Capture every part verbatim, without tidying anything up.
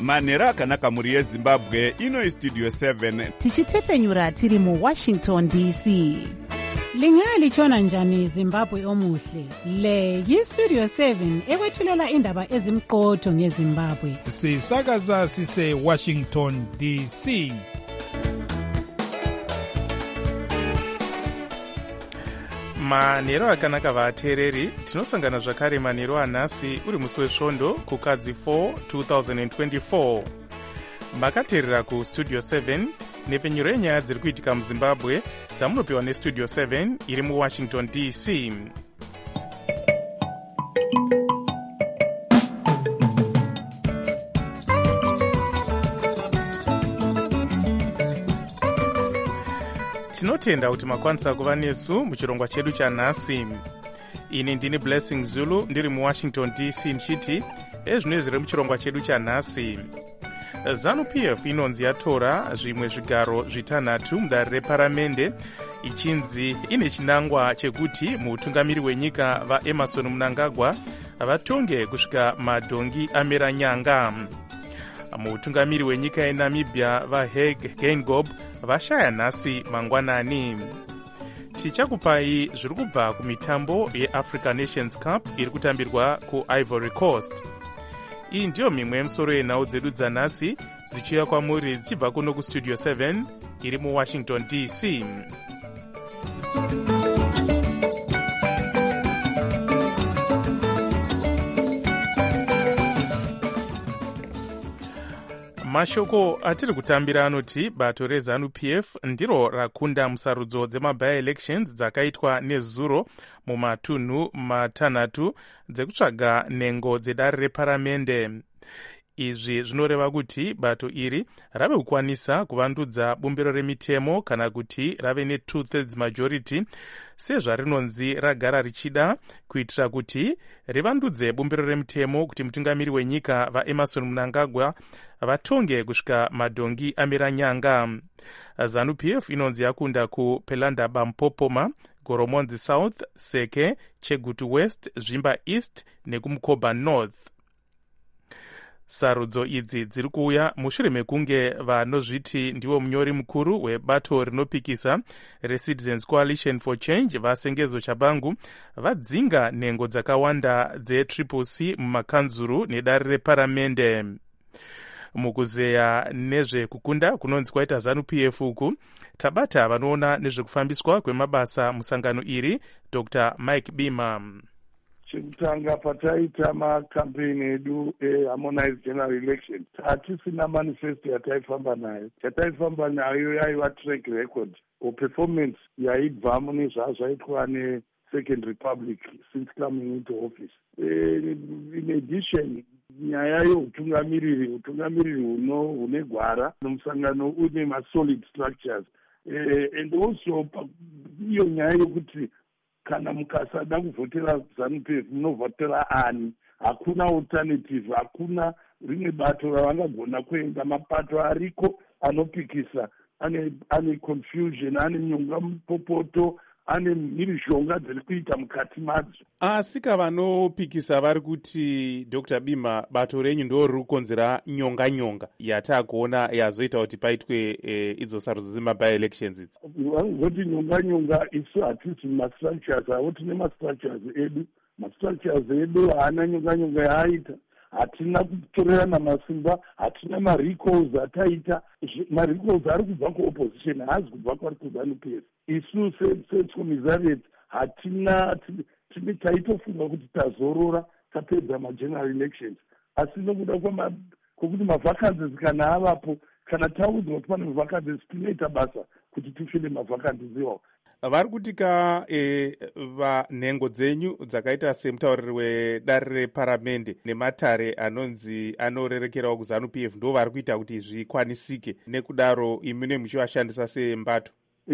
manhero akanaka mhuri yezimbabwe. Ino istudio seven tichitefenyura tiri muwashington D C. Lingalitshona njani Zimbabwe omuhle? Le yistudio seven ekwethulela indaba ezimqotho ngeZimbabwe. Sisakaza sise Washington D C. Manhero akanaka vateereri, tinosangana zvakare manhero anhasi uri musi wesvondo kukadzi four two thousand twenty-four. Makateerera kustudio seven nepfenyuro yenyaya dziri kuitika muzimbabwe dzamunopiwa nestudio seven iri muwashington D C. Tinotenda kuti makwanisa kuva nesu muchirongwa chedu chanhasi. Ini ndini Blessing Zulu ndiri muwashington D C ndichiti ezvino zviri muchirongwa chedu chanhasi. ZANU-P F inonzi yatora zvimwe zvigaro zvitanhatu mudare reparamende ichinzi ine chinangwa chekuti mutungamiri wenyika vaEmerson Mnangagwa vatonge kusvika madhongi amera nyanga. Mutungamiri wenyika yeNamibia vaHage Geingob vashaya nhasi mangwanani. Tichakupai zviri kubva kumitambo yeAfrican Nations Cup iri kutambirwa kuIvory Coast. Iyi ndiyo mimwe yemisoro yenhau dzedu dzanhasi dzichiuya kwamuri dzichibva kuno kustudio seven iri muwashington D C. Mashoko atiri kutambira anoti bato reZANU-P F ndiro rakunda musarudzo dzema-by-elections dzakaitwa nezuro mumatunhu matanhatu dzekutsvaga nhengo dzedare reparamende. Izvi zvinoreva kuti bato iri rave kukwanisa kuvandudza bumbiro remitemo kana kuti rave ne-two-thirds majority sezvarinonzi ragara richida kuitira kuti rivandudze bumbiro remitemo kuti mutungamiri wenyika vaEmerson Mnangagwa vatonge kusvika madhongi amira nyanga. ZANU-P F inonzi yakunda kuPelanda Bampopoma, Goromonzi South, Seke, Chegutu West, Zvimba East nekumkoba North. Sarudzo idzi dziri kuuya mushure mekunge vanozviti ndiwo munyori mukuru webato rinopikisa reCitizens Coalition for Change vaSengezo Chabangu vadzinga nhengo dzakawanda dzetriple C mumakanzuru nedare reparamende. Mukuzeya nezvekukunda kunonzi kwaita ZANU-P F uku tabata vanoona nezvekufambiswa kwemabasa musangano iri Doctor Mike Bima. Chekutanga pataita makampeni edu eharmonized general election hatisina manifesto yataifamba nayo. Chataifamba nayo yaiva track record or performance yaibva mune zvazvaitwa neSecond Republic since coming into office. In addition, nyaya yeutungamiriri utungamiriri huno hune gwara nomusangano une ma-solid structures and also iyo nyaya yokuti kana mukasada kuvhotera ZANU-P F munovhotera ani. Hakuna alternative, hakuna rimwe bato ravangagona kuenda. Mapato ariko anopikisa ane ane confusion, ane nyonga mupopoto, ane mhirizhonga dziri kuita mukati madzo. Asi kavanopikisa vari kuti Doctor Bima bato renyu ndo riri kukonzera nyonga nyonga yatakuona yazoita kuti paitwe e, idzo sarudzo dzema-by-elections idzi. Vangoti nyonga nyonga isu hatisi ma-structures avo, tine ma-structures edu. Ma-structures edu haana nyonga nyonga yaaita. Hatina kutorerana masimba, hatina ma-recalls ataita. Ma-recalls ari kubva ku-opposition, haazi kubva kwari kuZANU-P F. Isu secommissariat hatina tine taitofunga kuti tazorora tapedza ma-general elections. Asi nokuda kwokuti ma-vacancies kana avapo, kana taudzwa kuti pane ma-vacancies tinoita basa kuti tifile ma-vacancies iwawo. Vari kutika e, vanhengo dzenyu dzakaita semutauriri wedare reparamende nematare anonzi anorerekerawo kuZANU-P F ndo vari kuita kuti zvikwanisike, nekudaro imune muchivashandisa sembato.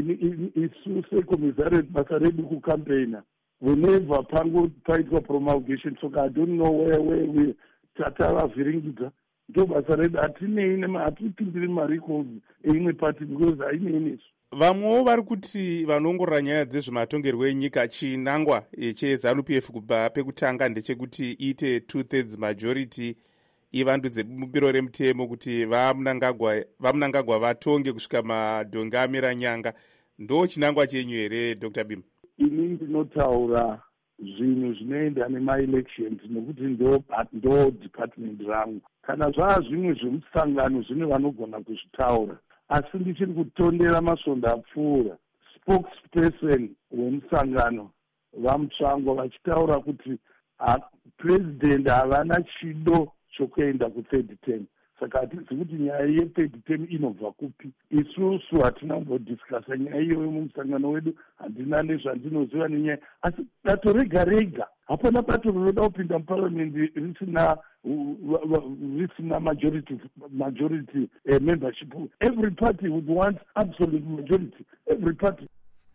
Isu secommissariat basa redu kucampaigna whenever pango paitwa promulgation, so I don't know where where we tatavavhiringidza ndo basa redu. Hatinei hatipindiri ma-recalls eimwe party because hainei nesu. Vamwewo vari kuti vanoongorora nyaya dzezvematongerwo enyika chinangwa cheZANU-P F kubva pekutanga ndechekuti iite two-thirds majority ivandudze bumbiro remutemo kuti vamunangagwa vamunangagwa vatonge kusvika madhonga amira nyanga. Ndo chinangwa chenyu here Dr Bima? Ini ndinotaura zvinhu zvinoenda nemaelections nekuti ndo, ndo department rangu. Kana zvaa zvimwe zvemusangano zvine vanogona kuzvitaura, asi ndichiri kutondera masvondo apfuura. Spokesperson wemusangano vamutsvangwa vachitaura kuti president havana chido chokuenda kuthird term. Saka hatizi kuti nyaya yethird term inobva kupi. Isusu hatina kumbodiscasa nyaya iyoyo mumusangano wedu, handina nezvandinoziva nenyaya, asi bato rega rega, hapana bato rinoda kupinda muparliament risina risina majority majority uh, membership. Every party would want absolute majority. Every party.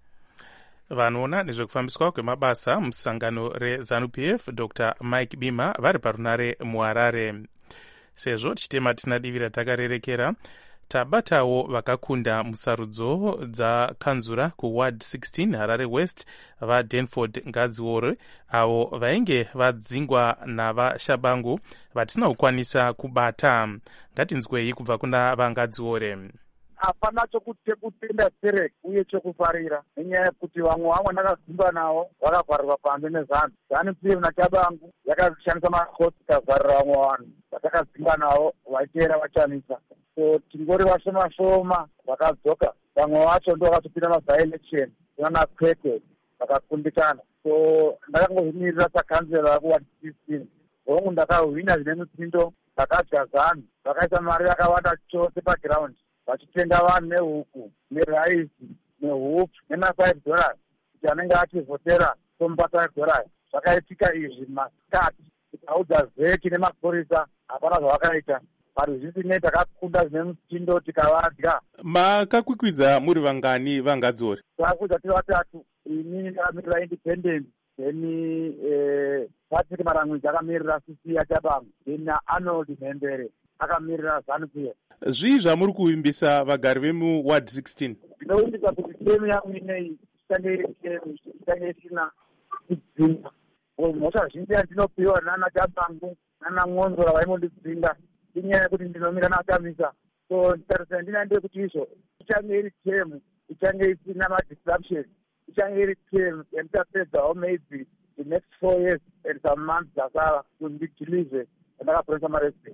Vanoona nezvekufambiswa kwemabasa musangano reZANU-P F Dr Mike Bima vari parunare muHarare. Sezvo tichitema tisina divi ratakarerekera, tabatawo vakakunda musarudzo dzakanzura kuward sixteen Harare West vaDanford Ngadziore, avo vainge vadzingwa navashabangu vatisina kukwanisa kubata. Ngatinzwei kubva kuna vaNgadziore. Hapana chokutenda serek uye chokufarira nenyaya yekuti vamwe vamwe ndakadzimba navo vakavharirwa pambi nezanhu. ZANU-P F naChabangu yakashandisa makoti ikavharira vamwe vanhu vatakadzimba navo vaiteera vachamisa. So tingori vashoma shoma vakadzoka, vamwe vacho ndo vakatopinda mavhaelection vana kwekwe vakakundikana. So ndakangozvimirira sakanzera kuward sixteen. Hongu ndakahwina zvine mutsindo, vakadya ZANU, vakaisa mari yakawanda chose paground, vachitenga vanhu nehuku neraisi nehupfu nemafive dollars kuti anenge achivhotera somubata dollars. Zvakaitika izvi masikati, tikaudza zeki nemapurisa hapana zvavakaita. Paruzvisinei takakunda zvine mutindo tikavadya. Makakwikwidza muri vangani vaNgadziore? Takakwidza tiri vatatu. Ini ndakamirira independent, then eh, Patrick Marangwidzi akamirira C C yaChabangu, then Arnold Mhembere akamirira ZANU-P F. Zvii zvamuri kuvimbisa vagari vemuward sixteen? Ndinovimbisa kuti temu yangu inei ichange iri temu ichange isina kudzinga. Mhosva zhinji yandinopiwa nanaChabangu nanaN'onzora vaimondidzinga inyaya yekuti ndinomira naChamisa. So nditarisira ndinaende kuti izvo ichange iri temu ichange isina madisruption, ichange iri temu yanditapedzawo maybe the next four years and some months dzasara kuti ndidhilize ndakapresa maresident.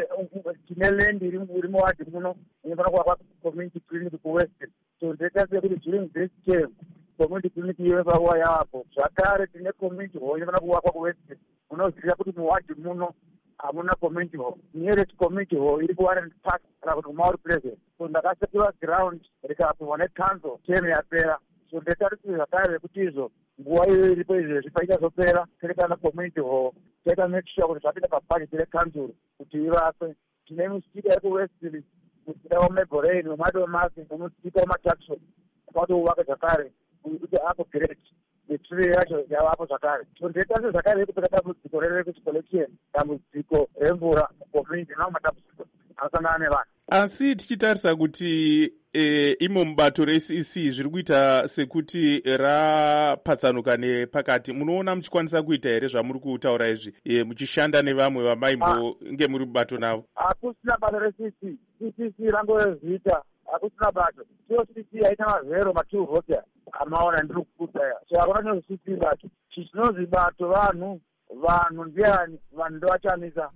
Tine land iri muwadi muno inofana kuvakwa community clinic kuwestern. So ndinoita sekuti during this term community clinic inofanira kuva yavapo. Zvakare tine community hall inofana kuvakwa kuwestern. Munoziva kuti muwadi muno hamuna community hall. Nearest community hall iri kuWarren Park kana kuti kuMauri Pleasant. So ndakasekiwa ground rikapiwa necouncil term yapera. So ndetarisira zvakare kuti izvo nguva iyo iripo izvezvi paichazopera terekana community hall taita make sure kuti zvapinda pabudget recouncil kuti ivakwe. Tine musika iri kuwestern, musika waMablerain weMadomasi nemusika wemaTaxon akatowaka zvakare kuti apo great netree yacho yavapo zvakare. So ndetarisira zvakare kupeka dambudziko rerekuti collection, dambudziko remvura community nawo matambudziko anosangana nevanhu. Asi tichitarisa kuti e, imo mubato re-C E C zviri kuita sekuti rapatsanuka nepakati, munoona muchikwanisa kuita here zvamuri kutaura izvi e, muchishanda nevamwe vamaimbo muri mubato navo? Hakusina bato re-C E C. C E C rangorezita, hakusina bato. Iyo C E C haina mazero matuu vote amaona ndiri kukuta ya. So hakuna nyo C E C bato. Chichinonzi bato vanhu, vanhu ndiani, vanhu ndovachamisa.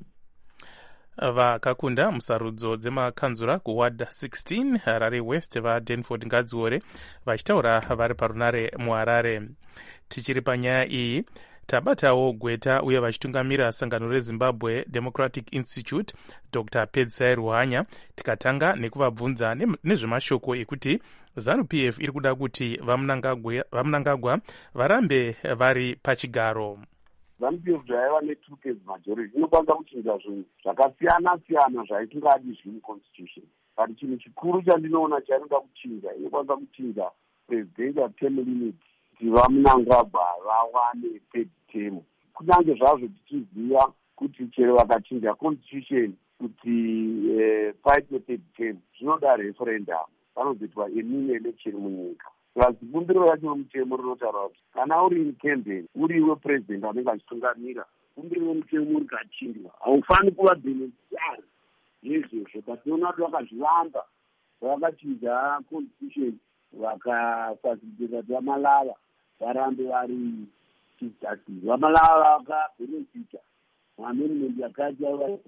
Vakakunda musarudzo dzemakanzura kuward sixteen Harare West vaDanford Ngadziore vachitaura vari parunare muHarare. Tichiri panyaya iyi, tabatawo gweta uye vachitungamira sangano reZimbabwe Democratic Institute Dr Pedzisai Ruhanya, tikatanga nekuvabvunza nezvemashoko ekuti ZANU-P F iri kuda kuti vamunangagwa varambe vari pachigaro. ZANU-P F zvaiva ne-two thirds majority inokwanisa kuchinja zvinhu zvakasiyana siyana zvaisingadi zviri muconstitution. But chinhu chikuru chandinoona chainoda kuchinja, inokwanisa kuchinja presidential term limit kuti vamunangagwa vawane third term. Kunyange zvazvo tichiziva kuti chero vakachinja constitution kuti eh, paite third term zvinoda referendum, panozoitwa emini election munyika. Asi bumbiro racho romutemo rinotaura kuti kana uri in campaign, uriwe president anenge achitungamira, bumbiro remutemo rikachindwa haufaniri kuva beneficiary yezvezvo patinoona kuti vakazvivamba vakachinja constitution vakafacilitata kuti vamalava varambe vari chief justice. Vamalava vakabenefita maamendment yakati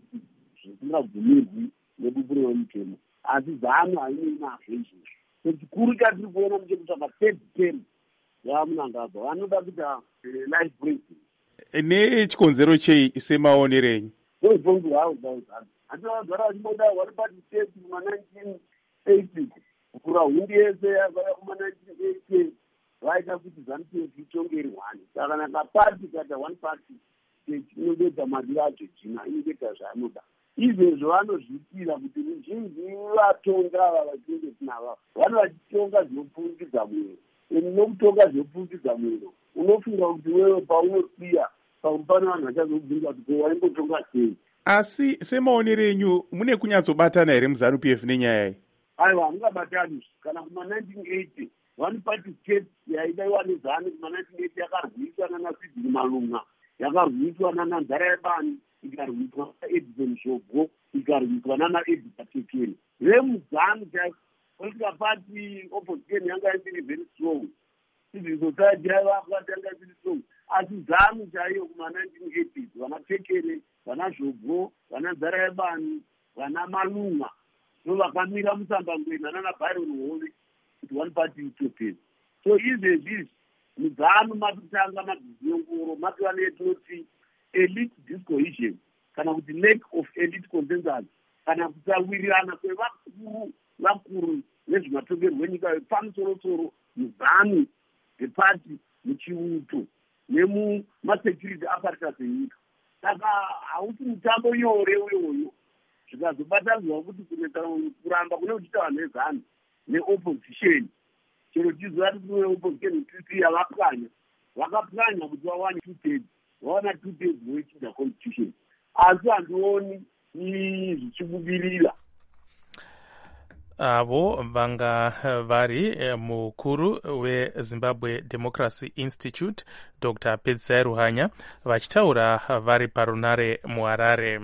zvisingabvumirwi nebumbiro remutemo, asi zano hainei nazvo izvozvo. So chikuru chatiri kuona ndechekutsvaka third term yamunangagwa vanoda kuita life president. Nechikonzero chei semaonero enyu? Ndozvonzi havo zauzano hati vagara vachimboda vari participate kuma-nineteen eighty kukura hundi yese yakauya kuma-nineteen eighty vaita kuti ZANU-P F itonge iri one. Saka nakapati kaita one party inobeta mari yacho jina inobeta zvaanoda. Izvezvo vanozvitira kuti ruzhinji vatonga ava vatinenge tinava vano vachitonga zvinopfurikidza mwero. Nokutonga zvinopfurikidza mwero unofunga kuti wewe paunosiya pamwe pane vanhu vachazobvunza kuti ko waimbotonga sei. Asi semaonero enyu mune kunyatsobatana here muZANU-P F nenyaya iyi? Aiwa, hamungabatani. Kana kuma-nineteen eighty one party state yaidaiwa nezanu kuma-nineteen eighty yakarwiswa nana Sidney Malunga, yakarwiswa nana Nzarayabani, ikarwiswa naEdison Shogbo, ikarwiswa nana Edgar Tekeli. VemuZANU political party opposition yanga isiri very strong. Civil society yavakati yanga isiri strong. Asi ZANU chaiyo kuma-nineteen eighties vana Tekeli, vana Shogbo, vana Nzarayabani, vana Malunga ndo vakamira musambangwena nana Byron Hove kuti one party utopeni. So izvezvi muZANU makutanga madziyongoro makiva neyetinoti elite discohesion kana kuti lack of elite consensus kana kusawirirana kwevakuru vakuru nezvematongerwo enyika yepamusoro-soro muZANU depati muchiuto nemumasecurity apparatus enyika. Saka hausi mutambo nyore uyoyo zvikazobatanidzwa kuti kunoita kuramba kune kuchiita vanhu vezanu neopposition. Chero chiziva kuti kune opposition titi yavapwanya vakapwanya kuti vawane two thirds vawana two thirds voichinja constitution, asi handioni zvichibudirira. Avo vanga vari mukuru weZimbabwe Democracy Institute Doctor Pedzisai Ruhanya vachitaura vari parunare muHarare.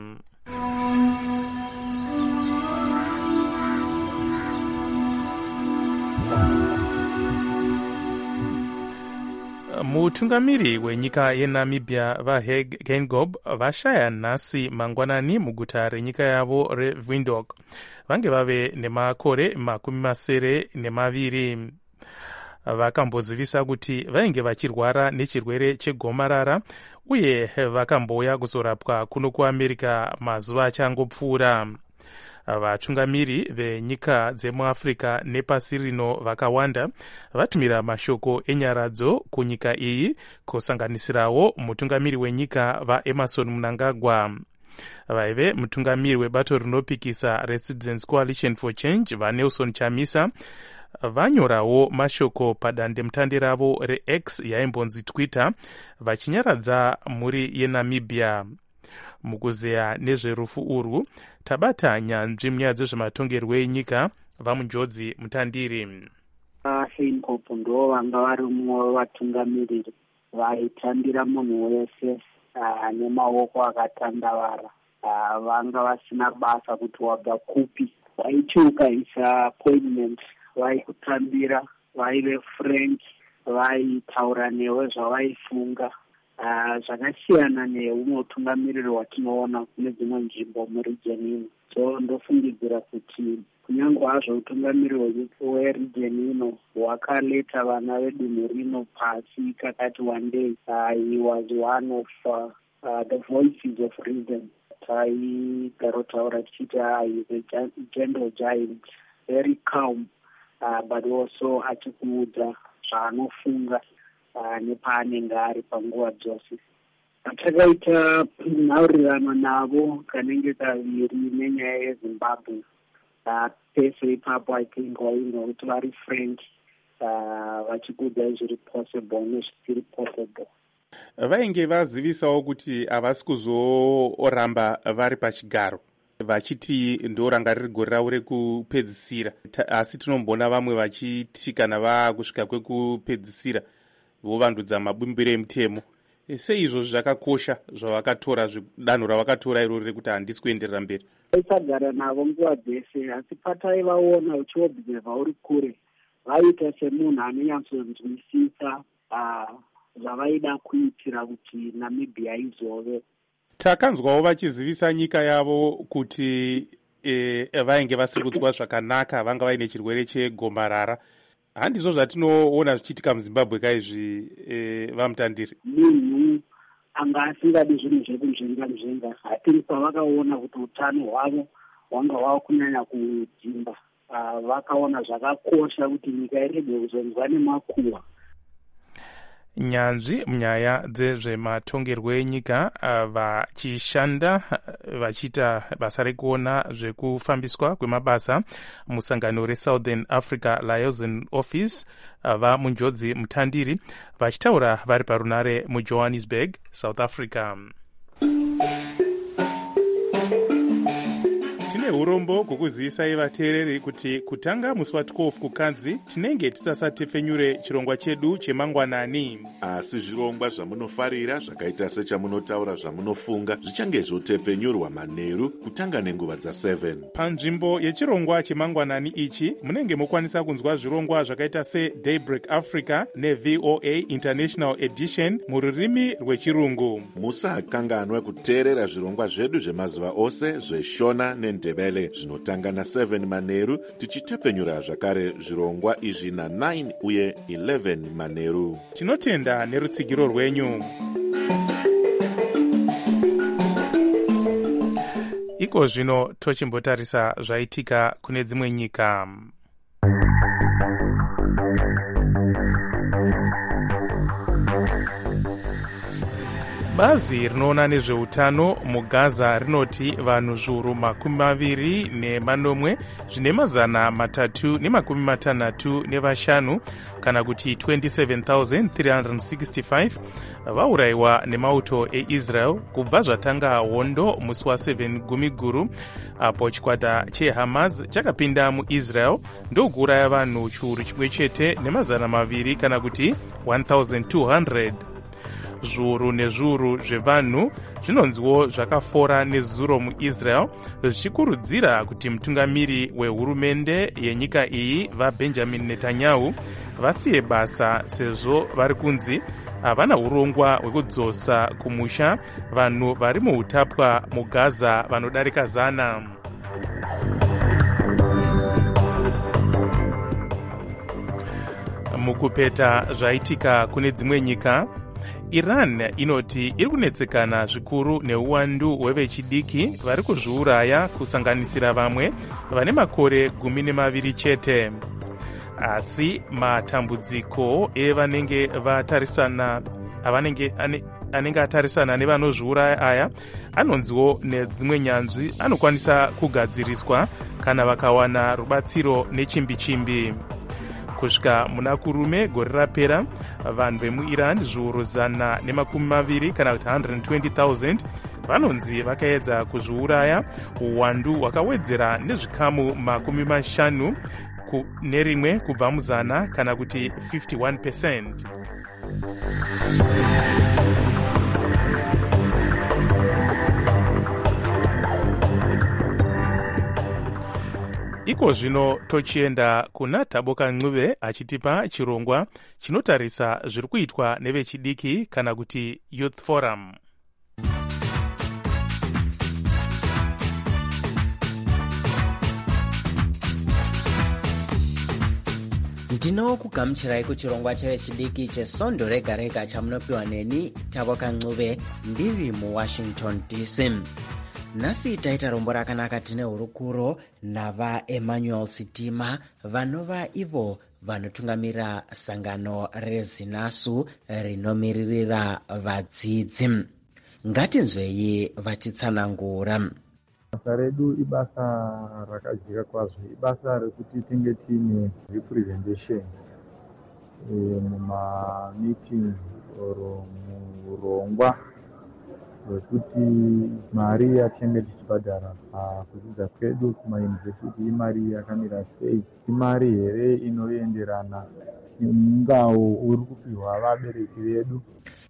Mutungamiri wenyika yeNamibia vaHage Geingob vashaya nhasi mangwanani muguta renyika yavo reWindhoek. Vange vave nemakore makumi masere nemaviri. Vakambozivisa kuti vainge vachirwara nechirwere chegomarara uye vakambouya kuzorapwa kuno kuAmerica mazuva achangopfuura. Vatungamiri venyika dzemuAfrica nepasi rino vakawanda vatumira mashoko enyaradzo kunyika iyi kusanganisirawo mutungamiri wenyika vaEmerson Mnangagwa. Vaive mutungamiri webato rinopikisa reCitizens Coalition for Change vaNelson Chamisa vanyorawo mashoko padandemutande ravo reX yaimbonzi Twitter vachinyaradza mhuri yeNamibia. Mukuzeya nezverufu urwu tabata nyanzvi munyaya dzezvematongerwo enyika vamunjodzi mutandiri. Geingob ndo vanga vari mumwe vatungamiriri vaitambira munhu wese nemaoko akatandavara, vanga vasina basa kuti wabva kupi. Vaiti ukaisa appointment vaikutambira, vaive frank, vaitaura newe zvavaifunga. Zvakasiyana neumwe utungamiriri watinoona kune dzimwe nzvimbo muregion ino. So ndofungidzira kuti kunyange hazvo utungamiriri weregion ino hwakaleta vana vedunhu rino pasi kakati one day uh, he was one of uh, uh, the voices of reason. Taigarotaura tichiti he is a gentle giant, very calm, uh, but also achikuudza zvaanofunga Uh, nepaanenge ari panguva dzose. Takaita nhaurirano navo kanenge kaviri nenyaya yeZimbabwe. Uh, pese ipapo I think wainga kuti vari frank uh, vachikudza zviri possible nezvisiri possible. Vainge vazivisawo kuti havasi kuzoramba vari pachigaro vachiti ndo ranga riri gore ravo rekupedzisira, asi tinombona vamwe vachiti kana vakusvika kwekupedzisira vovandudza mabumbiro emutemo. sei izvozvo zvakakosha zvavakatora danho ravakatora irori rekuti handisi kuenderera mberi? Isagara navo nguva dzese, asi pataivaona uchiobserva uri kure vaita semunhu anonyatsonzwisisa zvavaida kuitira kuti Namibia izove. Takanzwawo vachizivisa nyika yavo kuti e, vainge vasiri kudzwa zvakanaka, vanga vaine chirwere chegomarara. Handizvo zvatinoona zvichiitika muZimbabwe kaizvi e, vamutandiri? Munhu anga asingadi zvinhu zvekunzvenga nzvenga, hatiri pavakaona kuti utano hwavo hwanga hwava kunyanya kudzimba. Uh, vakaona zvakakosha kuti nyika irege kuzonzwa nemakuhwa. Nyanzvi munyaya dzezvematongerwo enyika vachishanda uh, vachiita basa rekuona zvekufambiswa kwemabasa musangano reSouthern Africa Liaison Office va uh, munjodzi mutandiri vachitaura vari parunare muJohannesburg, South Africa. Tine urombo kukuzivisa vateereri kuti kutanga musi wa twelve kuKadzi tinenge tisasatepfenyure chirongwa chedu chemangwanani. Asi zvirongwa zvamunofarira zvakaita sechamunotaura zvamunofunga zvichange zvotepfenyurwa manheru kutanga nenguva dzaseven. Panzvimbo yechirongwa chemangwanani ichi munenge mokwanisa kunzwa zvirongwa zvakaita seDaybreak Africa neV O A International Edition mururimi rwechirungu. Musakanganwe kuteerera zvirongwa zvedu zvemazuva ose zveshona nendebele zvinotanga naseven manheru tichitepfenyura zvakare zvirongwa izvi nanine uye eleven manheru. Tinotenda nerutsigiro rwenyu. Iko zvino tochimbotarisa zvaitika kune dzimwe nyika. Bazi rinoona nezveutano muGaza rinoti vanhu zviuru makumi maviri nemanomwe zvine mazana matatu nemakumi matanhatu nevashanu kana kuti twenty-seven thousand three hundred sixty-five vaurayiwa nemauto eIsrael kubva zvatanga hondo musi wa7 gumiguru apo chikwata cheHamas chakapinda muIsrael ndokuuraya vanhu chiuru chimwe chete nemazana maviri kana kuti one thousand two hundred. Zviuru nezviuru zvevanhu zvinonziwo zvakafora nezuro muIsrael zvichikurudzira kuti mutungamiri wehurumende yenyika iyi vaBenjamin Netanyahu vasiye basa sezvo vari kunzi havana urongwa hwekudzosa kumusha vanhu vari muutapwa muGaza vanodarika zana. Mukupeta zvaitika kune dzimwe nyika, Iran inoti iri kunetsekana zvikuru neuwandu hwevechidiki vari kuzviuraya kusanganisira vamwe vane makore gumi nemaviri chete. Asi matambudziko evanenge vatarisana avanenge ane, anenge atarisana nevanozviuraya aya anonziwo nedzimwe nyanzvi anokwanisa kugadziriswa kana vakawana rubatsiro nechimbi-chimbi. Kusvika muna kurume gore rapera vanhu vemuIran zviuru zana nemakumi maviri kana kuti one hundred twenty thousand vanonzi vakaedza kuzviuraya, uwandu hwakawedzera nezvikamu makumi mashanu nerimwe kubva muzana kana kuti fifty-one percent. Iko zvino tochienda kuna Taboka Ncube achitipa chirongwa chinotarisa zviri kuitwa nevechidiki kana kuti Youth Forum. Ndinokugamuchirai kuchirongwa chevechidiki chesondo rega rega chamunopiwa neni Taboka Ncube ndiri muWashington D C. Nhasi taita rombo rakanaka tine hurukuro nava Emmanuel Sitima vanova ivo vanotungamira sangano reZinasu rinomiririra vadzidzi. Ngatinzwei vachitsanangura. Basa redu ibasa rakajeka kwazvo, ibasa rekuti tinge tiine representation e, mumameeting oro murongwa wekuti mari yatinenge tichibhadhara pakudzidza kwedu kumayunivhesiti imari yakamira sei, imari here inoenderana nemungawo uri kupiwa vabereki vedu.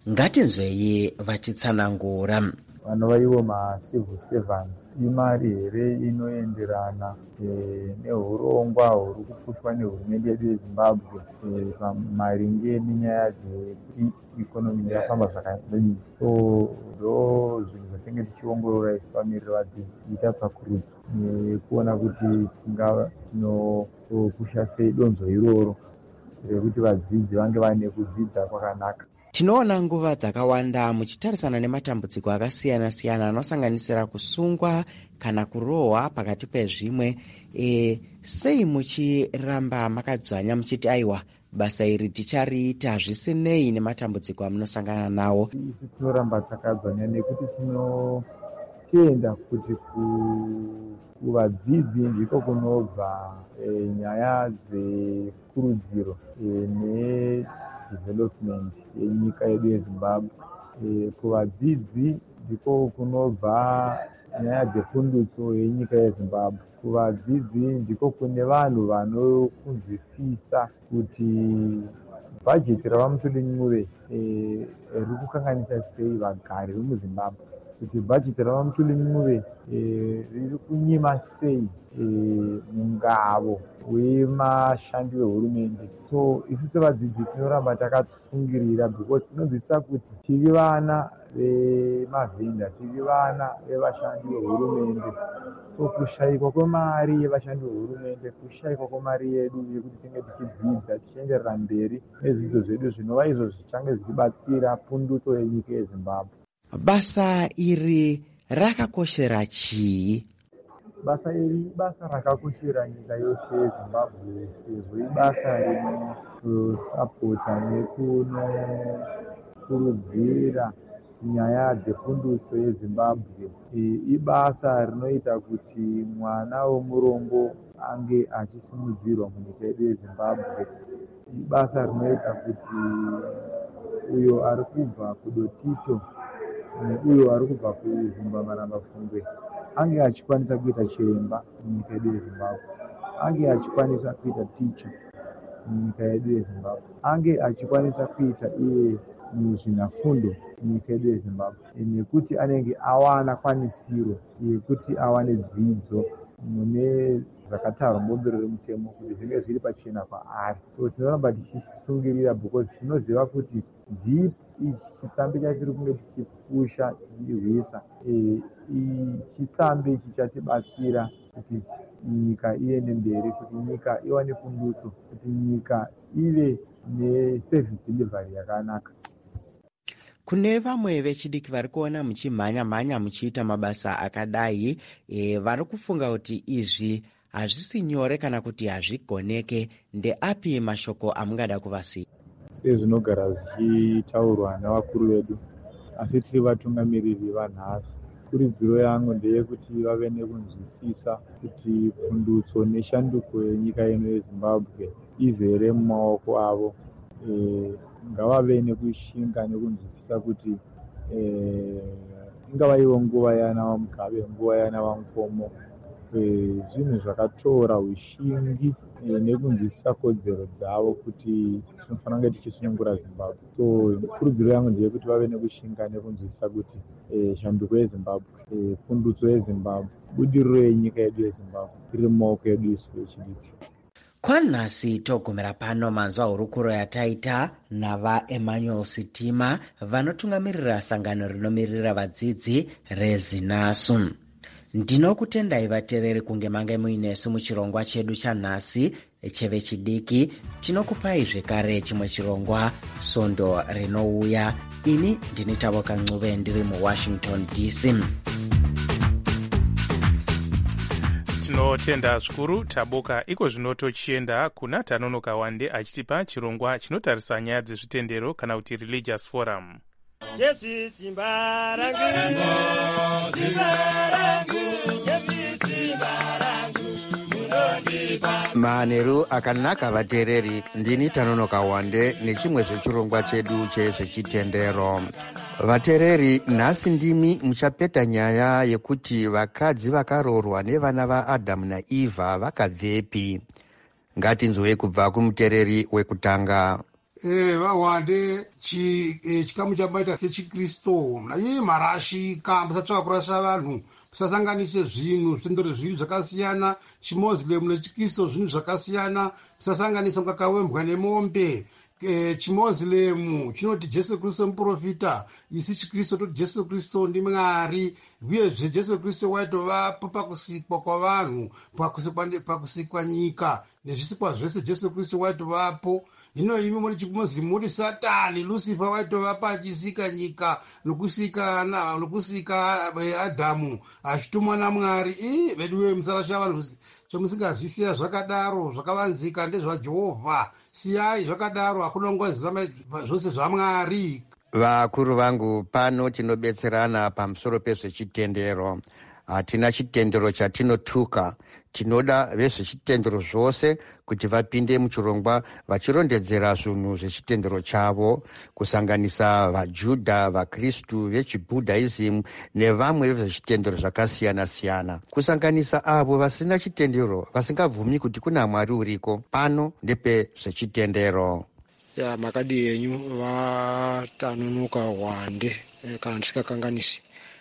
ngatinzwei vachitsanangura. Vanova ivo macivil servants, imari here inoenderana e, neurongwa huri kupushwa nehurumende yedu yezimbabwe e, maringe nenyaya dzekuti ikonomi yafamba zvakadini. So ndo zvinhu zvatinenge tichiongorora isu vamiriri vadzidzi kuita tsvakurudzo nekuona kuti tingava tinopusha sei donzo iroro rekuti vadzidzi vange vaine kudzidza kwakanaka. Tinoona nguva dzakawanda muchitarisana nematambudziko akasiyana-siyana anosanganisira kusungwa kana kurohwa pakati pezvimwe. E, sei muchiramba makadzvanya muchiti aiwa basa iri tichariita zvisinei nematambudziko amunosangana nawo? Isi tinoramba takadzvanya nekuti tinotenda kuti kuvadzidzi ndiko kunobva e, nyaya dzekurudziro e, ne development yenyika yedu yezimbabwe. E, kuvadzidzi ndiko kunobva nyaya dzepundutso yenyika yezimbabwe. Kuvadzidzi ndiko kune vanhu vanokunzwisisa kuti bhajeti ravamutulin'uve e, riri kukanganisa sei vagari vemuzimbabwe, kuti bhajeti ravamutulin'uve e, riri kunyima sei e, mungavo wemashandi vehurumende. So isu sevadzidzi tinoramba takatsungirira because tinonzwisisa kuti tiri vana vemavhinda, tiri vana vevashandi vehurumende. So kushayikwa kwemari yevashandi vehurumende, kushayikwa kwemari yedu yekuti tinge tichidzidza tichienderera mberi nezvidzidzo zvedu zvinova izvo zvichange zvichibatsira pundutso yenyika yezimbabwe. Basa iri rakakoshera chii? Basa iri basa rakakoshera nyika yose yezimbabwe sezvo ibasa rinosapota nekunokurudzira nyaya dzepundutso yezimbabwe. Ibasa rinoita kuti mwana womurongo ange achisimudzirwa munyika yedu yezimbabwe. Ibasa rinoita kuti uyo ari kubva kudotito neuyo ari kubva kuzimba marambafungwe ange achikwanisa kuita chiremba munyika yedu yezimbabwe, ange achikwanisa kuita ticha munyika yedu yezimbabwe, ange achikwanisa kuita iye muzvinafundo munyika yedu yezimbabwe, nekuti anenge awana kwanisiro yekuti awane dzidzo mune zvakatarwa mubumbiro remutemo kuti zvinge zviri pachena kwaari. So tinoramba tichisungirira because tinoziva kuti ndipi chitsambi chatiri kunge tichipusha tichirwisa. Chitsambi ichi chatibatsira kuti nyika iende mberi, kuti nyika iwane pundutso, kuti nyika ive neservice delivery yakanaka. Kune vamwe vechidiki vari kuona muchimhanya-mhanya muchiita mabasa akadai, e, vari kufunga kuti izvi hazvisi nyore kana kuti hazvigoneke, ndeapi mashoko amungada kuvasiya? Sezvinogara zvichitaurwa navakuru vedu, asi tiri vatungamiriri vanhasi. Kurudziro yangu ndeyekuti vave nekunzwisisa kuti pundutso neshanduko yenyika ino yezimbabwe izere mumaoko avo. E, ngavave nekushinga nekunzwisisa kuti e, ingava ivo nguva yana vamugabe, nguva yana vamukomo, zvinhu zvakatora ushingi e, nekunzwisisa kodzero dzavo kuti tinofanira kunge tichisunungura zimbabwe. So kurudziro yangu ndeyekuti vave nekushinga nekunzwisisa kuti e, shanduko yezimbabwe, e, pundutso yezimbabwe, budiriro yenyika yedu yezimbabwe iri mumaoko edu isu vechidiki. Kwanhasi togumira pano manzwa hurukuro yataita navaEmmanuel Sitima vanotungamirira sangano rinomirira vadzidzi reZinasu. Ndinokutendai vateereri kunge mange muinesu muchirongwa chedu chanhasi chevechidiki. Tinokupai zvekare chimwe chirongwa Sondo rinouya. Ini ndini Tavoka Ncube ndiri muWashington D C. Tinotenda zvikuru Taboka. Iko zvino tochienda kuna Tanonoka Wande achitipa chirongwa chinotarisa nyaya dzezvitendero kana kuti religious forum. Yesu simba rangu, simba rangu, Yesu simba rangu, munondipa. Manheru akanaka vateereri, ndini Tanonoka Wande nechimwe zvechirongwa chedu chezvechitendero. Vateereri, nhasi ndimi muchapeta nyaya yekuti vakadzi vakaroorwa nevana vaAdhamu naEvha vakabvepi. Ngatinzwei kubva kumuteereri wekutanga. Eh, vawande chi eh, chikamu chabaita sechikristu naiye marashika musatsvaka kurasha vanhu musasanganise zvinhu zvitendero zviri zvakasiyana chimoslem nechikristu zvinhu zvakasiyana musasanganisa mukakawembwa nemombe. E, chimoslem chinoti jesu kristu muprofita isi chikristu toti jesu kristu ndimwari uyezve jesu kristu waitovapo pakusikwa kwavanhu pakusikwa, pakusikwa nyika nezvisikwa zvese jesu kristu waitovapo. Hino imi muri chimoslem muri satani lucifer waitova achisika nyika nokusika nokusika adhamu achitumwa namwari. I veduwe musarasha vanhu chomusingazvisiya zvakadaro zvakavanzika ndezvajehovha. Siyai zvakadaro hakuna nguva zvose zvamwari. Vakuru vangu, pano tinobetserana pamusoro pezvechitendero. Hatina chitendero chatinotuka. Tinoda vezvechitendero zvose kuti vapinde muchirongwa vachirondedzera zvinhu zvechitendero chavo, kusanganisa vajudha, vakristu, vechibhudhaism nevamwe vezvechitendero zvakasiyana siyana. Kusanganisa avo vasina chitendero, vasingabvumi kuti kuna Mwari uriko. Pano ndepe zvechitendero. Ya makadi yenyu vatanunuka wande kana ndisingakanganisi.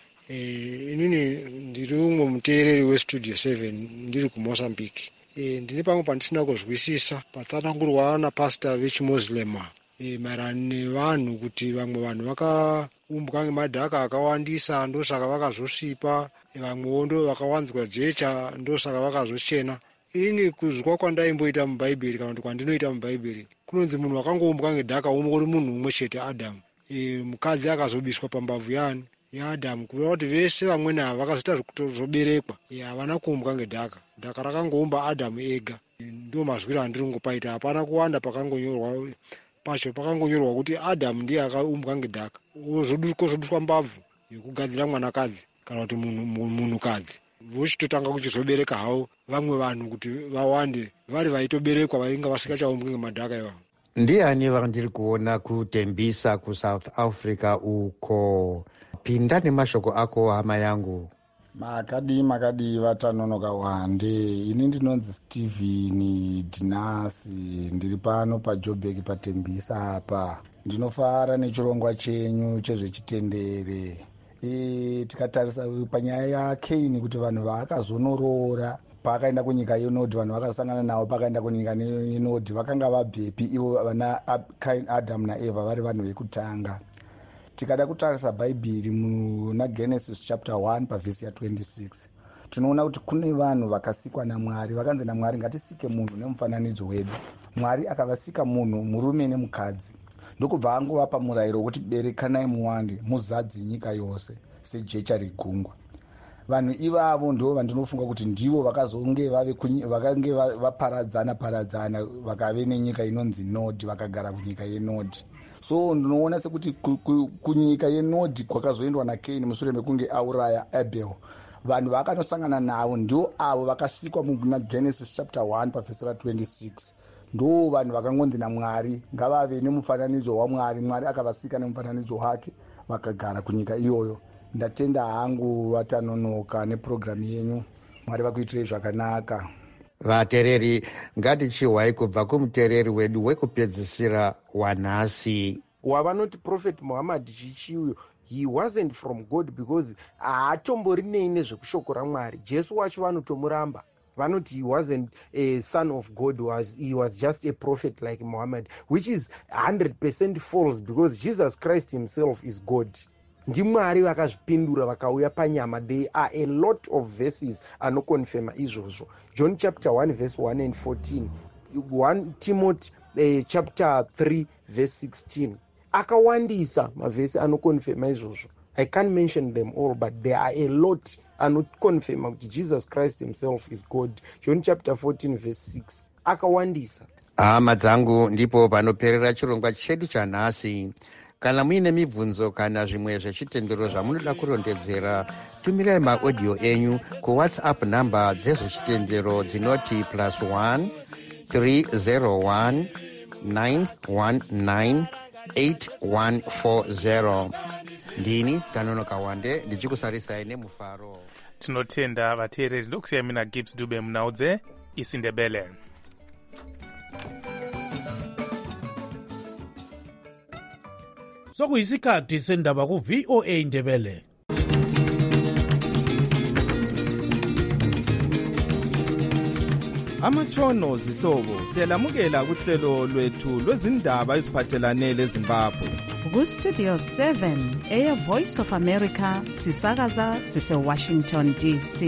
E, inini ndiri umwe muteereri westudio seven ndiri kuMozambique. E, ndiri pamwe pandisina kuzwisisa patsanangurwa napasita vechimoslem e, maererano nevanhu kuti vamwe vanhu vakaumbwa ngemadhaka akawandisa ndosaka vakazosvipa, vamwewo ndo vakawanzwa jecha ndosaka vakazochena. Inini kuzwa kwandaimboita mubhaibheri kana kuti kwandinoita mubhaibheri kunonzi munhu wakangoumbwa ngedhaka ungori munhu umwe chete, Adamu. E, mukadzi akazobiswa pambavhu yaani yaAdamu, kureva kuti vese vamweni ava vakazoita zvekuzoberekwa havana kuumbwa ngedhaka. Dhaka rakangoumba Adamu ega. Ndo mazwiro andiri kungopaita, hapana kuwanda pakangonyorwa pacho. Pakangonyorwa kuti Adamu ndiye akaumbwa ngedhaka, kozoduswa mbavhu yekugadzira mwanakadzi kana kuti munhukadzi, vochitotanga kuchizobereka havo vamwe vanhu kuti vawande vari vaitoberekwa vainga vasikachaumbwi ngemadhaka ivavo. Ndiani vandiri kuona kutembisa kuSouth Africa uko? Pinda nemashoko ako hama yangu. Makadi makadi vatanonoka wande. Ini ndinonzi Steven Dinasi, ndiri pano paJoburg patembisa apa. Ndinofara nechirongwa chenyu chezvechitendere. E, tikatarisa panyaya yaKaini kuti vanhu vaakazonorora pakaenda kunyika yenodhi, vanhu vakasangana navo pakaenda kunyika yenodhi, vakanga vabvepi ivo vana Adamu naEva vari vanhu vekutanga. Tikada kutarisa bhaibheri muna Genesis chapter one pavhesi ya twenty-six, tinoona kuti kune vanhu vakasikwa naMwari, vakanzi naMwari ngatisike munhu nemufananidzo wedu. Mwari akavasika munhu murume nemukadzi, ndokubva angovapa murayiro wokuti berekanai muwande muzadze nyika yose sejecha regungwa. Vanhu ivavo ndo vandinofunga kuti ndivo vakazonge vave vakange vaparadzana paradzana vakave nenyika inonzi Nodhi, vakagara kunyika yeNodhi. So ndinoona sekuti kunyika yeNodhi kwakazoendwa naKaini mushure mekunge auraya Abel. Vanhu vakanosangana navo ndio avo vakasikwa muna Genesis chapter one pavhesi ra twenty-six. Ndo vanhu vakangonzi naMwari ngavave nemufananidzo waMwari. Mwari akavasika nemufananidzo wake vakagara kunyika iyoyo. Ndatenda hangu vatanonoka neprogramu yenyu. Mwari vakuitirei zvakanaka. Vatereri, ngatichiwai kubva kumutereri wedu wekupedzisira wanhasi. Wavanoti Prophet Muhammad chichiuyo, he wasn't from God because haatomborinei nezvekushoko raMwari. Jesu wacho vanotomuramba. Vanoti he wasn't a son of God, was he was just a prophet like Muhammad, which is one hundred percent false because Jesus Christ himself is God. Ndimwari vakazvipindura vakauya panyama. There are a lot of verses anokonfirma izvozvo. John chapter one verse one and fourteen, First Timothy uh, chapter three verse sixteen. Akawandisa mavhesi anokonfirma izvozvo. I can't mention them all, but there are a lot anokonfirma kuti Jesus Christ himself is God. John chapter fourteen verse six. Akawandisa. Hama dzangu, ndipo panoperera chirongwa chedu chanhasi. Kana muine mibvunzo kana zvimwe zvechitendero zvamunoda kurondedzera, tumirai maaudio enyu kuWhatsApp namba dzezvechitendero dzinoti plus one three zero one nine one nine eight one four zero. Ndini Tanonoka Wande ndichikusarisai nemufaro. Tinotenda vateereri. Ndokusiyai mina Gibbs Dube Munaudze isindebele. sokuyisikhathi sendaba ku-V O A Ndebele. Amatshono zihlobo siyalamukela kuhlelo lwethu lwezindaba eziphathelane leZimbabwe. Ku-Studio seven eya Voice of America sisakaza sise-Washington D C.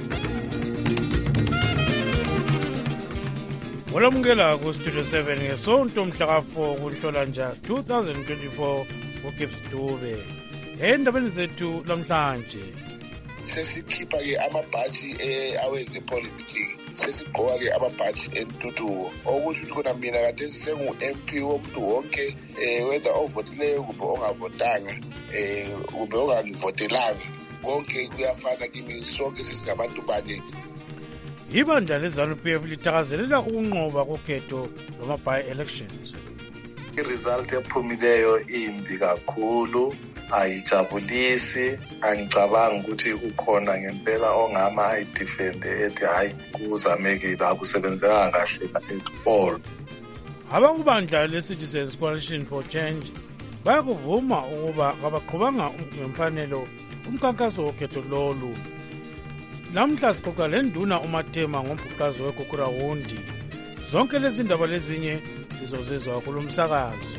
Olamukela ku-Studio seven ngesonto mhlaka four kuNhlolanja two thousand twenty-four uGibbs Dube. Endabeni zethu lamhlanje sesikhipha-ke amabhaji awezepolitiki, sesigqoka-ke amabhaji entuthuko, okusho ukuthi kona mina kade sengu-M P womuntu wonke, um whether ovotileyo kumbe ongavotanga, um kumbe ongangivotelanga, konke kuyafana kimi, sonke sesingabantu banye. Ibandla leZANU P F lithakazelela ukunqoba kokhetho lwama-by-elections. I-result ephumileyo imbi kakhulu, ayijabulisi. Angicabangi ukuthi ukhona ngempela ongama ayidefende ethi hayi kuzamekile, akusebenzeka kahle at all. Abakubandla le-Citizens Coalition for Change bayakuvuma ukuba kabaqhubanga ngemfanelo umkhankaso wokhetho lolu. Namhla sixoxa le nduna uMathema ngombhuqazo weGugurawundi. Zonke lezi ndaba lezinye lizozizwa kulo msakazo.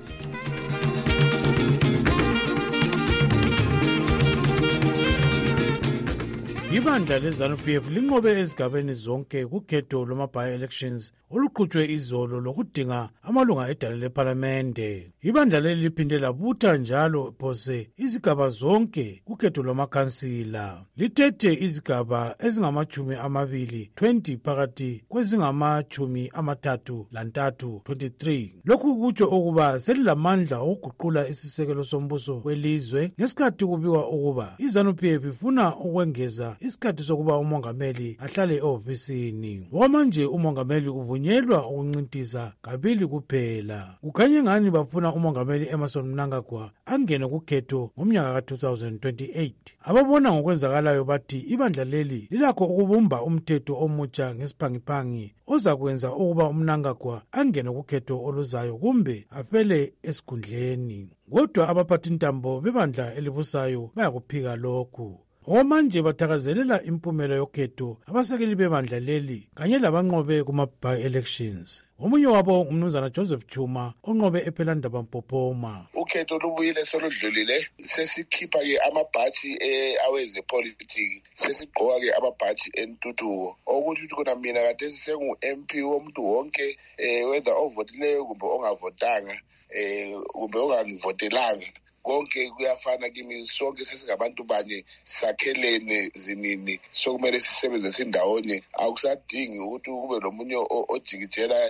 Ibandla leZANU P F linqobe ezigabeni zonke kukhetho lwama-by-elections oluqhutshwe izolo lokudinga amalunga edale lephalamende. Ibandla leli liphinde labutha njalo phose izigaba zonke kukhetho lwamakhansila. Lithethe izigaba ezingamachumi amabili twenty phakathi kwezingamachumi amathathu lantathu twenty-three. Lokhu kutsho ukuba selilamandla okuguqula isisekelo sombuso welizwe, ngesikhathi kubikwa ukuba iZANU P F ifuna ukwengeza isikhathi sokuba umongameli ahlale ehofisini. Okwamanje umongameli uvunyelwa ukuncintisa kabili kuphela. Kukhanye ngani bafuna umongameli Emmerson Mnangagwa angene kukhetho ngomnyaka ka two thousand twenty-eight. Ababona ngokwenzakalayo bathi ibandla leli lilakho ukubumba umthetho omutsha ngesiphangiphangi ozakwenza ukuba uMnangagwa angene kukhetho oluzayo kumbe afele esikhundleni. Kodwa abaphathintambo bebandla elibusayo bayakuphika lokhu. Omanje bathakazelela impumela yokhetho abasekeli bebandla leli kanye labanqobe kuma-by-elections. Omunye wabo umnumzana Joseph Chuma onqobe ePhelandaba Mpophoma. Ukhetho lubuyile soludlulile, sesikhipha-ke amabhaji awezepolitiki, sesigqoka-ke amabhaji entuthuko, okusho ukuthi kona mina kade sengu-M P womuntu wonke, um whether ovotileyo kumbe ongavotanga, um kumbe ongangivotelanga, konke kuyafana kimi, sonke sesingabantu banye, sakhelene zinini, sokumele sisebenze sindawonye. Akusadingi ukuthi kube nomunye ojikijela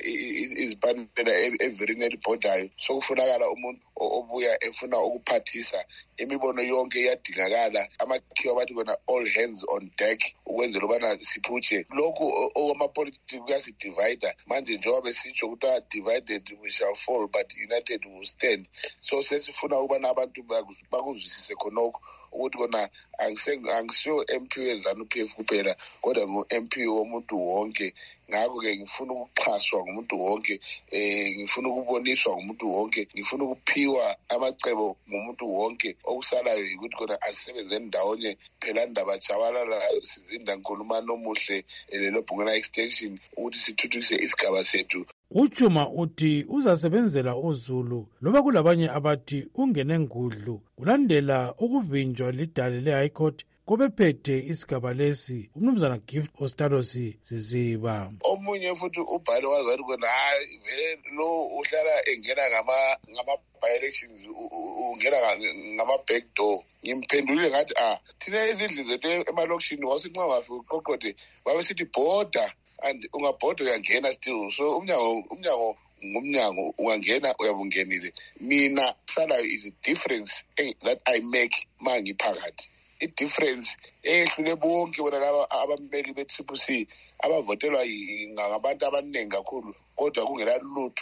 izipanela everini elibhodayo. Sokufunakala umuntu obuya efuna ukuphathisa. Imibono yonke iyadingakala, amakhiwa bathi kona all hands on deck, ukwenzela ubana siphutshe. Lokhu okwamapolitiki kuyasidivida. Manje njengoba besitsho ukuthi divided we shall fall but united we will stand. So sesifuna ukubana abantu bakuzwisise khonokho ukuthi kona angisiyo M P weZANU P F kuphela, kodwa ngu-M P womuntu wonke. Ngakho-ke ngifuna ukuxhaswa ngumuntu wonke, um ngifuna ukuboniswa ngumuntu wonke, ngifuna ukuphiwa amacebo ngumuntu wonke. Okusalayo yikuthi kona asisebenzeni ndawonye, phela ndaba jabalala sizinda nkulumano omuhle lelo Bungela extension ukuthi sithuthukise isigaba sethu. Uchuma uthi uzasebenzela uZulu loba kulabanye abathi ungene ngudlu kulandela ukuvinjwa lidale le-High Court kobephethe isigaba lesi umnumzana Gift Ostadosi Ziziba. Omunye futhi ubhale wazathi kona hayi vele lo uhlala engena ngama-by-elections, ungena ngama-back door. Ngimphendulile ngathi ah thina izindlu zethu emalokishini wasithi nxa ungafika uqoqode babe sithi bhoda and ungabhoda uyangena still. So umnyango umnyango ngumnyango, ungangena uyabungenile. Mina salayo is a difference that I make mangiphakathi. I-difference ehlule bonke bona laba abameli be-T P C abavotelwa ngabantu abaningi kakhulu, kodwa kungela lutho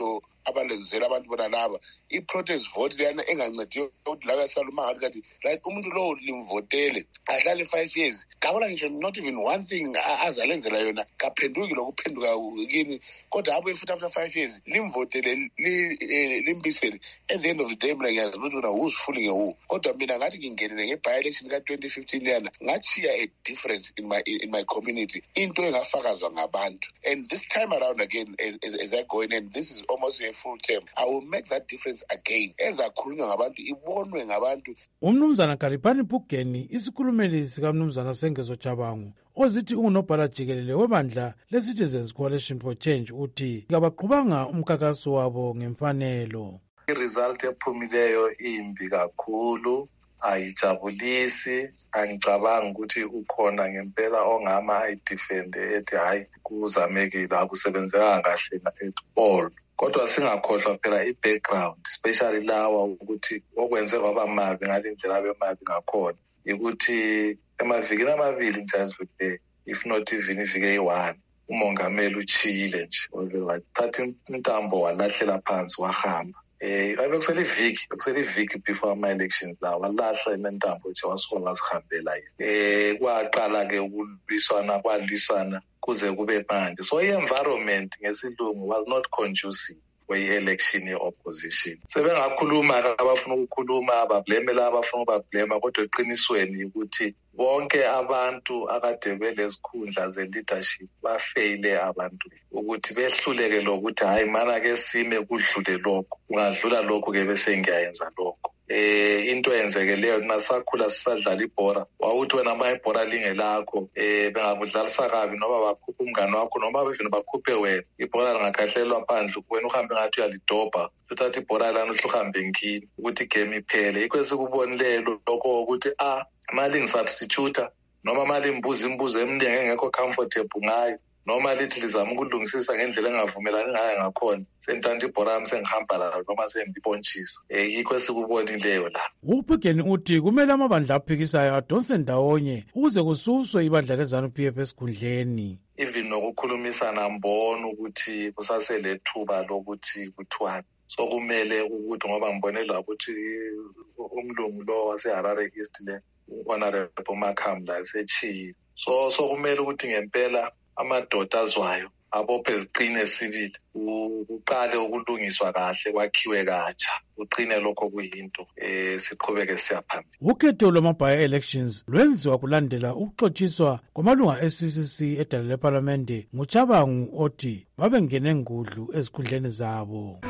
abalenzela abantu bona laba i-protest vote leyana engancediyo ukuthi la kasaluma ngathi kanti right umuntu lowo limvotele ahlale five years kabona nje not even one thing azalenzela yona kaphenduki lokuphenduka kini kodwa abuye futhi after five years limvotele limbisele at the end of the day mina ngiyazi ukuthi una who's fooling who kodwa mina ngathi ngingenele nge-by-election ka-twenty fifteen yana ngachiya a difference in my in my community into engafakazwa ngabantu and this time around again as, as, as I go in and this is almost a full term I will make that difference again ezakhulunywa ngabantu ibonwe ngabantu. Umnumzana Kalipani Pugeni isikhulumeli sikamnumzana Sengezo Chabangu ozithi ungunobhala jikelele webandla le-Citizens Coalition for Change uthi kabaqhubanga umkhankaso wabo ngemfanelo. I-result ephumileyo imbi kakhulu ayijabulisi angicabanga ukuthi ukhona ngempela ongama ayidefende ethi hayi kuzamekile akusebenzeka kahle at all kodwa singakhohlwa phela i-background especially lawa ukuthi okwenze kwaba mabi ngalindlela abemabi ngakhona ukuthi emavikini amabili nje if not even ivike eyi-one umongameli uchiyile nje wathatha intambo walahlela phansi wahamba. Eh abekusele iviki abekusele iviki before ama elections la walahla inentambo nje wasuka wazihambela yena eh kwaqala ke ukulwisana kwalwisana kuze kube manje so i-environment ngesilungu was not conducive kwe-election ye-opposition sebengakhuluma abafuna ukukhuluma abableme la abafuna ukubablema kodwa eqinisweni ukuthi bonke abantu akade belezikhundla ze-leadership bafeyile abantu ukuthi behluleke lokuthi hayi mana ke sime kudlule lokho kungadlula lokho ke bese ngiyayenza lokho. Eh into eyenzekeleyo nasakhula sisadlala ibhora wawuthi wena ama ibhora lingelakho eh bengakudlalisa kabi noma bakhupha umngane wakho noma bevene bakhuphe wena ibhora lingakhahlelwa phandle wena uhambe ngathi uyalidobha uthatha ibhora lana uhambe ngini ukuthi game iphele ikwesi kubonilelo lokho ukuthi ah mali ngisubstitute noma mali imbuzi imbuzo eminingi engekho comfortable ngayo noma lithi lizama ukulungisisa ngendlela engavumelani ngayo ngakhona sentanda ibhora yami sengihamba la noma sengipontshisa eh yikho esikubonileyo la. Upugeni uthi kumele amabandla aphikisayo adonse ndawonye ukuze kususwe ibandla le-ZANU-P F esikhundleni. Even nokukhulumisana mbona ukuthi kusaselethuba lokuthi kuthiwani so kumele ukuthi ngoba ngibonela ukuthi umlungu lo waseHarare East le honorable Makham la sechiyi so so kumele ukuthi ngempela amadoda azwayo abophe ziqine sibili uqale ukulungiswa kahle kwakhiwe katsha uqine lokho kuyinto eh siqhubeke siyaphambili. Ukhetho lwama-by-elections lwenziwa kulandela ukuxotshiswa kwamalunga e-C C C edala leParlamente nguChabangu othi babengene ngudlu ezikhundleni zabo.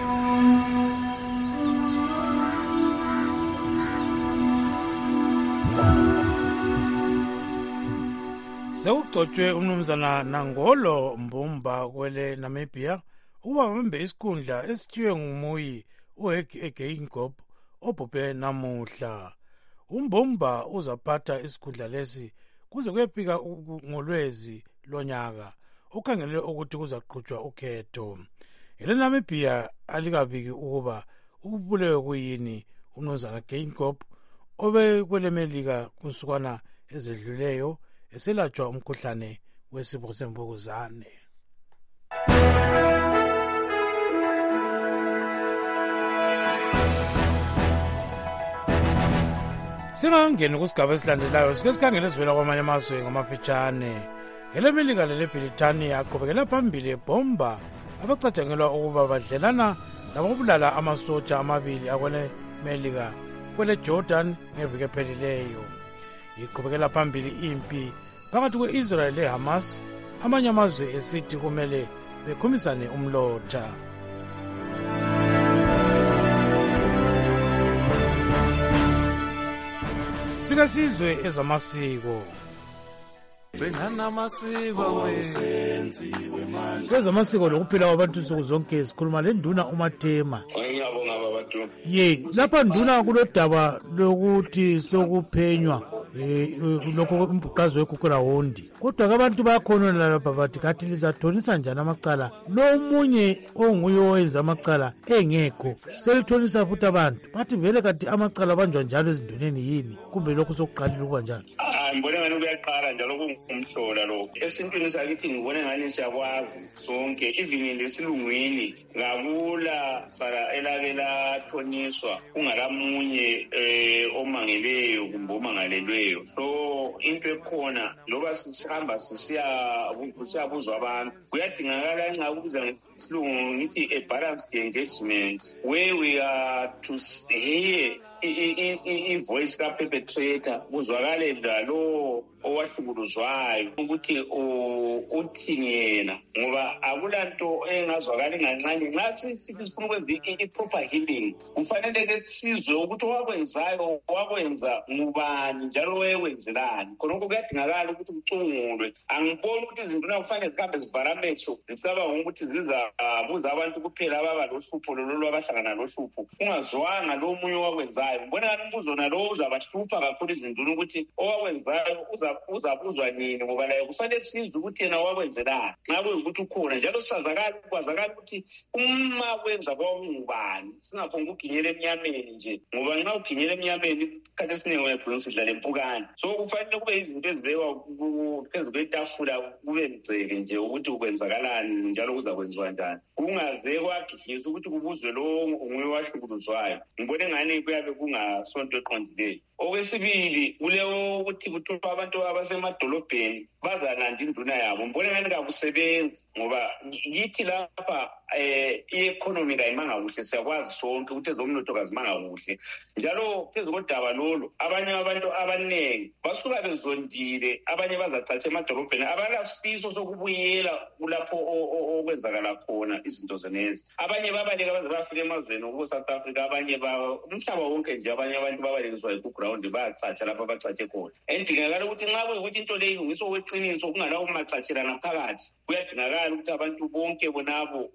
Sekugcotshwe umnumzana Nangolo Mbumba kwele Namibia ukuba babambe isikhundla esithiwe ngumuyi uHage Geingob obhubhe namuhla. Umbumba uzaphatha isikhundla lesi kuze kuyefika ngolwezi lonyaka ukhangele ukuthi kuzaqhutshwa ukhetho. Ele Namibia alikabiki ukuba ukubulewe kuyini umnumzana Geingob obe kwele Melika kusukwana ezedluleyo eselatshwa umkhuhlane wesifo semvukuzane. Singangeni kusigaba esilandelayo sike sikhangele ezivela kwamanye amazwe ngamafitshane. EleMelika leleBritania aqhubekela phambili ebhomba abacatshangelwa ukuba badlelana lababulala amasotsha amabili akweleMelika kwele Jordan ngeviki ephelileyo. Iqhubekela phambili impi phakathi kwe-Israel le-Hamas amanye amazwe esithi kumele bekhumisane umlotha. Sike sizwe ezamasiko. Kwezamasiko lokuphila kwabantu nsuku zonke sikhuluma lenduna uMathema. Ye lapha nduna kulodaba lokuthi sokuphenywa eh lokho umbuqazo wekukura wondi kodwa abantu bayakhonona lapha bathi kathi lizathonisa njani amacala lo munye onguye owenza amacala engekho selithonisa futhi abantu bathi vele kathi amacala banjwa njalo ezinduneni yini kumbe lokho sokuqalile ukuba njalo. hayi ngibone ngani kuyaqala njalo kungumhlola lokho. Esintwini sakithi ngibone ngani siyakwazi sonke, even lesilungwini ngakula para elake lathoniswa kungalamunye eh omangeleyo kumbe omangalelweyo. So into ekhona loba sihamba sisiya siyabuzwa abantu kuyadingakala nxa kubiza ngesilungu ngithi a balanced engagement where we are to hear i-voice ka-perpetrator kuzwakale lo owahlukuluzwayo ukuthi uthini yena, ngoba akulanto engazwakali ngancane. Nxa sisithi sifuna ukwenza i-proper healing kufanele-ke sizwe ukuthi owakwenzayo wakwenza ngubani njalo wekwenzelani. Khonokho kuyadingakala ukuthi kucungulwe. Angiboni ukuthi izinduna kufanele zihambe zivarametho zicabanga ukuthi zizabuza abantu kuphela ababa lohlupho lolo abahlangana lohlupho ungazwanga lo munye owakwenzayo. Ngibona ngani umbuzo nalowo uzabahlupha kakhulu izinduna ukuthi owakwenzayo uzabuzwa nini, ngoba laye kufanele sizwe ukuthi yena wakwenzelani nxa kuyikuthi ukhona, njalo sazakala kwazakala ukuthi uma kwenza kwakungubani, singaphonga uginyela emnyameni nje, ngoba nxa uginyela emnyameni khathi esiningi uyabhulunga sidlala empukane. So kufanele kube izinto ezibekwa phezu kwetafula kube mgceke nje ukuthi ukwenzakalani njalo kuzakwenziwa njani, kungaze kwagijinyiswa ukuthi kubuzwe lo nguye wahlukuluzwayo. Ngibone ngani kuyabe kungasonto eqondileyo. Okwesibili kuleyo ukuthi kuthiwa abantu abasemadolobheni bazananda induna yabo, ngibone ngani kakusebenzi, ngoba ngithi lapha eh i-economy kayimanga kuhle, siyakwazi sonke ukuthi ezomnotho kazimanga kuhle. Njalo phezu kodaba lolo abanye abantu abaningi basuka bezondile, abanye bazacatha emadolobheni abalasifiso sokubuyela kulapho okwenzakala khona izinto zenezi. Abanye babaleka baze bafika emazweni okubo South Africa, abanye umhlaba wonke nje abanye abantu babalekiswa ku-ground bayacatha lapho abacathe khona. Endingakala ukuthi nxa kuyikuthi into leyo ilungiswa kweqiniso kungalawo macathelana phakathi, kuyadingakala ukuthi abantu bonke bonabo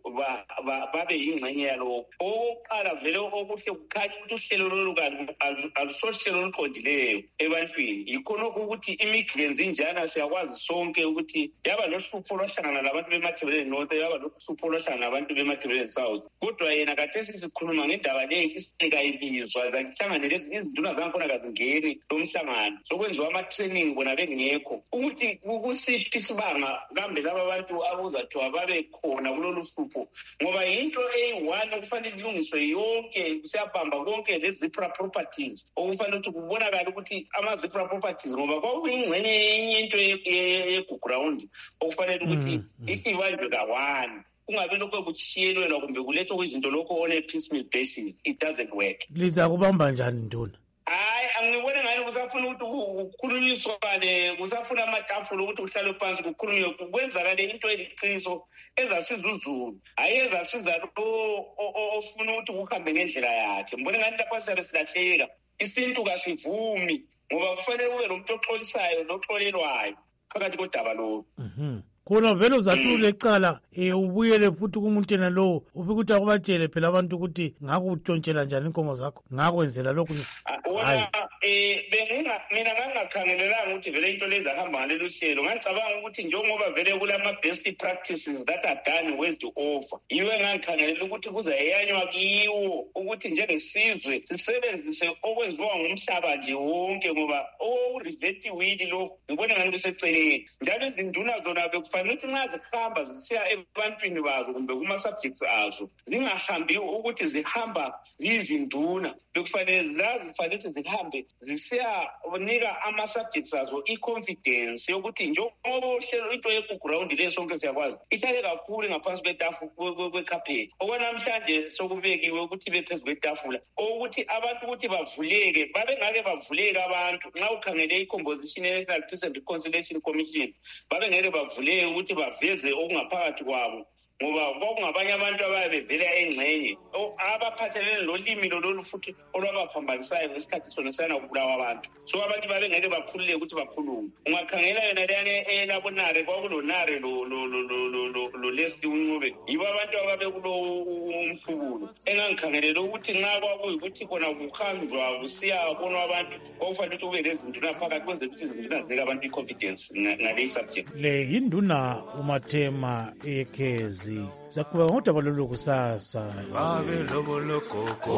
babe yingxenye yalokho. Okokuqala vele okuhle kukhanya ukuthi uhlelo lolu alusohlelo oluqondileyo ebantwini. Yikhonokho ukuthi imiglenzi injana siyakwazi sonke ukuthi yaba lohlupho lwahlangana labantu bemathebeleni north, yaba lohlupho lwahlangana labantu bemathebeleni south. Kodwa yena kathesi sikhuluma ngendaba leyo isikayibizwa zakuhlangane izinduna zankhona kazingeni lo mhlangano sokwenziwa ama-training bona bengekho ukuthi kusiphi isibanga kambe laba abantu abuzathiwa babe khona kulolu hlupho, ngoba yinto eyi-one okufanele ilungiswe yonke siyabhamba konke le-zipra properties okufanele ukuthi kubonakala ukuthi ama-zipra properties, ngoba kwakuyingxenye yenye into ye-ground okufanele ukuthi ibanjwe ka-one, kungabe lokho kuchiyelelwa kumbe kulethwa kwizinto lokho on a piecemeal basis. It doesn't work. Liza kubamba njani nduna? Hayi, angibone ngani kusafuna ukuthi kukhulunyiswane, kusafuna amatafula ukuthi kuhlale phansi kukhulunywe kwenzakale into eliqiniso ezasiza uzulu, hayi ezasiza lo ofuna ukuthi kuhambe ngendlela yakhe. Ngibone ngani lapha siyabe silahleka, isintu kasivumi, ngoba kufanele kube nomuntu oxolisayo noxolelwayo phakathi kodaba lolu. Khona vele uzathule ecala eh ubuyele futhi kumuntu yena lo ufike ukuthi akubatshele phela abantu ukuthi ngakutshontshela njani inkomo zakho, ngakwenzela lokhu. Hayi eh benginga mina ngangakhangelelanga ukuthi vele into lezi ahamba ngalelo hlelo. Ngicabanga ukuthi njengoba vele kulama best practices that are done with the offer, yiwe ngangikhangelela ukuthi kuzayanywa kiwo ukuthi njengesizwe sisebenzise okwenziwa ngumhlaba nje wonke, ngoba o-revert will lo ngibona ngani kuseceleni. Njalo izinduna zona kufanele ukuthi nxa zihamba zisiya ebantwini bazo kumbe kuma-subjects azo zingahambi ukuthi zihamba ziyizinduna, bekufanele zazi kufanele ukuthi zihambe zisiyanika ama-subjects azo i-confidence yokuthi njengoba uhlelo into ye-ground le sonke siyakwazi ihlale kakhulu ngaphansi kwekhapheti. Okwanamhlanje sokubekiwe ukuthi bephezu kwetafula ukuthi abantu ukuthi bavuleke, babe ngake bavuleke abantu nxa ukhangele i-composition ye-National Peace and Reconciliation Commission, babe ngeke bavuleke ukuthi baveze okungaphakathi kwabo, ngoba kwakungabanye abantu ababe bevela engxenye abaphathelene nolimi lolu futhi olwabaphambanisayo ngesikhathi sona sana kubulawa abantu. So abantu babe ngeke bakhululeke ukuthi bakhulume. Ungakhangela yona leyane elabonare kwakulonare lo lo lo lo lo Leslie Ncube, yibo abantu ababe kulo umhlubulo. Engangikhangelela ukuthi nxa kwakuyikuthi khona kuhanjwa kusiya bona abantu okufanele ukuthi kube lezinduna phakathi kwenze ukuthi izinduna zike abantu i-confidence ngale subject. Le yinduna uMathema Ekhezi zakuba ngodaba lolu kusasa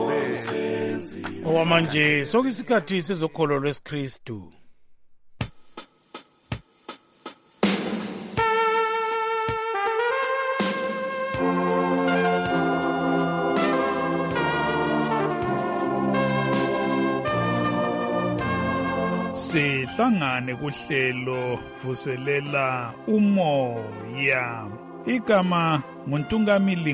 owamanje sokuyisikhathi sezokholo lwesikristu. sihlangane kuhlelo vuselela umoya. Igama nguNtungamili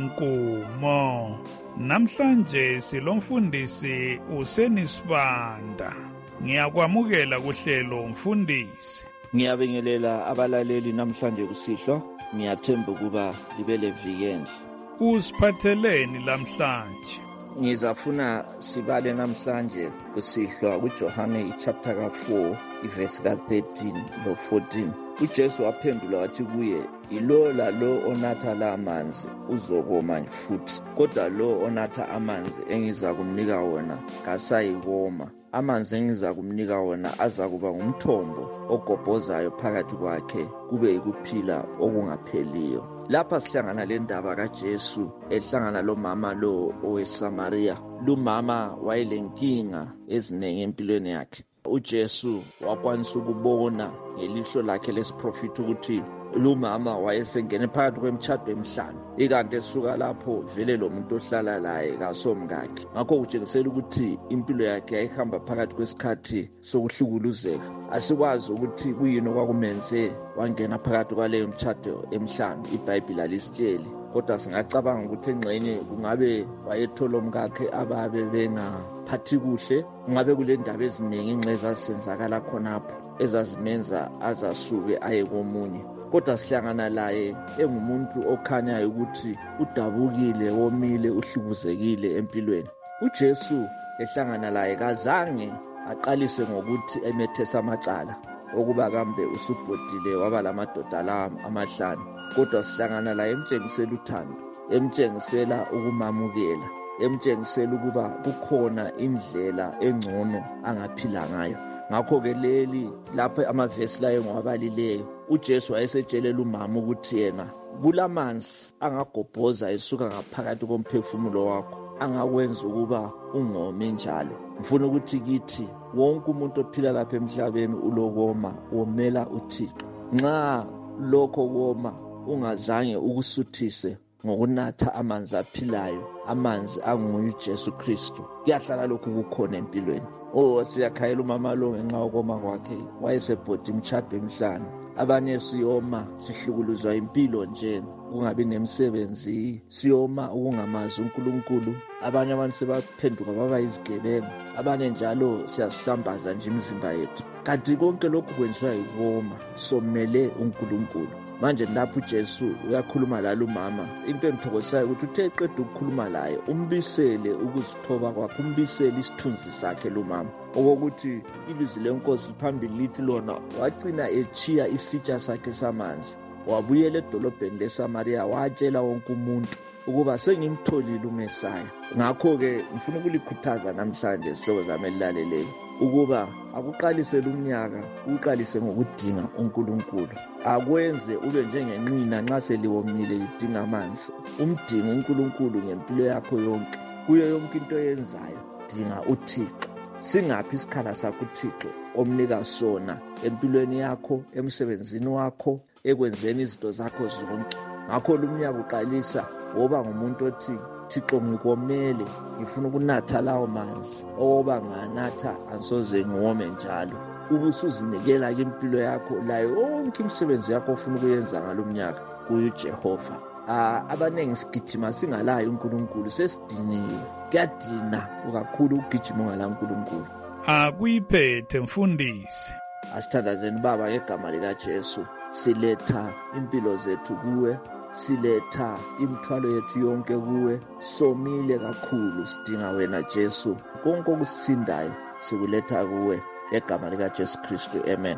Nkumo. Namhlanje silomfundisi uSenisibanda. Ngiyakwamukela kuhlelo mfundisi. Ngiyabingelela abalaleli namhlanje kusihlwa. Ngiyathemba ukuba libe levikend. Usiphatheleni namhlanje? Ngizafuna sibale namhlanje kusihlwa kuJohane chapter ka four verse ka thirteen no fourteen. uJesu waphendula wathi kuye, ilo lalo onatha la amanzi uzokoma futhi, kodwa lo onatha amanzi engiza kumnika wona kasayikoma. Amanzi engiza kumnika wona aza kuba ngumthombo ogobhozayo phakathi kwakhe, kube yikuphila okungapheliyo. Lapha sihlangana le ndaba kaJesu ehlangana lo mama lo oweSamaria. Lo mama wayelenkinga eziningi empilweni yakhe. uJesu wakwanisa ukubona ngelihlo lakhe lesiprofiti ukuthi lo mama wayesengene phakathi kwemtshado emihlanu, ikanti esuka lapho vele lo muntu ohlala laye kasomkakhe. Ngakho kutshengisela ukuthi impilo yakhe yayihamba phakathi kwesikhathi sokuhlukuluzeka. Asikwazi ukuthi kuyini okwakumenze wangena phakathi kwaleyo mtshado emihlanu, iBhayibheli alisitsheli, kodwa singacabanga ukuthi engxenye kungabe wayethola umkakhe ababe bengaphathi kuhle, kungabe kule ndaba eziningi inxa ezazisenzakala khonapho ezazimenza azasuke aye komunye. Kodwa sihlangana laye engumuntu okhanyayo ukuthi udabukile, womile, uhlukuzekile empilweni. uJesu ehlangana laye kazange aqalise ngokuthi emethesa amacala okuba kambe usubhodile waba lamadoda la amahlanu, kodwa sihlangana laye emtshengisela uthando, emtshengisela ukumamukela, emtshengisela ukuba kukhona indlela engcono angaphila ngayo. Ngakho-ke leli lapho amavesi layo ngwabalileyo, uJesu wayesetshela umama ukuthi yena kulamanzi angagobhoza esuka ngaphakathi komphefumulo wakho, angakwenza ukuba ungome njalo. Ngifuna ukuthi kithi wonke umuntu ophila lapha emhlabeni ulokoma, womela uThixo. Nxa lokho koma ungazange ukusuthise ngokunatha amanzi aphilayo, amanzi anguye uJesu Kristu, kuyahlala lokhu kukhona empilweni. Oh, siyakhayela umama lo ngenxa yokoma kwakhe, wayesebhodi imtshado emihlanu. Abanye siyoma sihlukuluzwa impilo nje, kungabi nemsebenzi, siyoma ukungamazi uNkulunkulu. Abanye abantu sebaphenduka baba izigebengu, abanye njalo siyasihlambaza nje imizimba yethu. Kanti konke lokhu kwenziwa yikoma, somele uNkulunkulu. Manje lapho uJesu uyakhuluma lalo mama, into engithokozisayo ukuthi uthe eqeda ukukhuluma laye umbisele ukuzithoba kwakhe, umbisele isithunzi sakhe lo mama, okokuthi ilizwi lenkosi liphambili lithi lona wagcina echiya isitsha sakhe samanzi, wabuyela edolobheni leSamaria, watshela wonke umuntu ukuba sengimtholile uMesaya. Ngakho-ke ngifuna ukulikhuthaza namhlanje sihlobo zami elilaleleyo ukuba akuqalisele umnyaka, uqalise ngokudinga uNkulunkulu. Akwenze ube njengenqina nxa seliwomile lidinga amanzi. Umdinga uNkulunkulu ngempilo yakho yonke, kuyo yonke into yenzayo dinga uThixo. Singaphi isikhala sakho uThixo omnika sona empilweni yakho, emsebenzini wakho, ekwenzeni izinto zakho zonke. Ngakho lo mnyaka uqalisa woba ngumuntu othi Thixo ngikomele, ngifuna ukunatha lawo manzi oba nganatha ansoze ngome njalo. Ubusuzinikela impilo yakho layo yonke imisebenzi yakho ofuna ukuyenza ngalomnyaka kuJehova. Ah, abanengi sigijima singalayo uNkulunkulu, sesidiniwe. Kuyadina kakhulu ukugijima ngala uNkulunkulu. Akuyiphethe mfundisi. Asithandazeni Baba ngegama likaJesu, siletha impilo zethu kuwe, siletha imithwalo yethu yonke kuwe. Somile kakhulu, sidinga wena Jesu. Konke okusindayo sikuletha kuwe egama likaJesu Kristu, amen.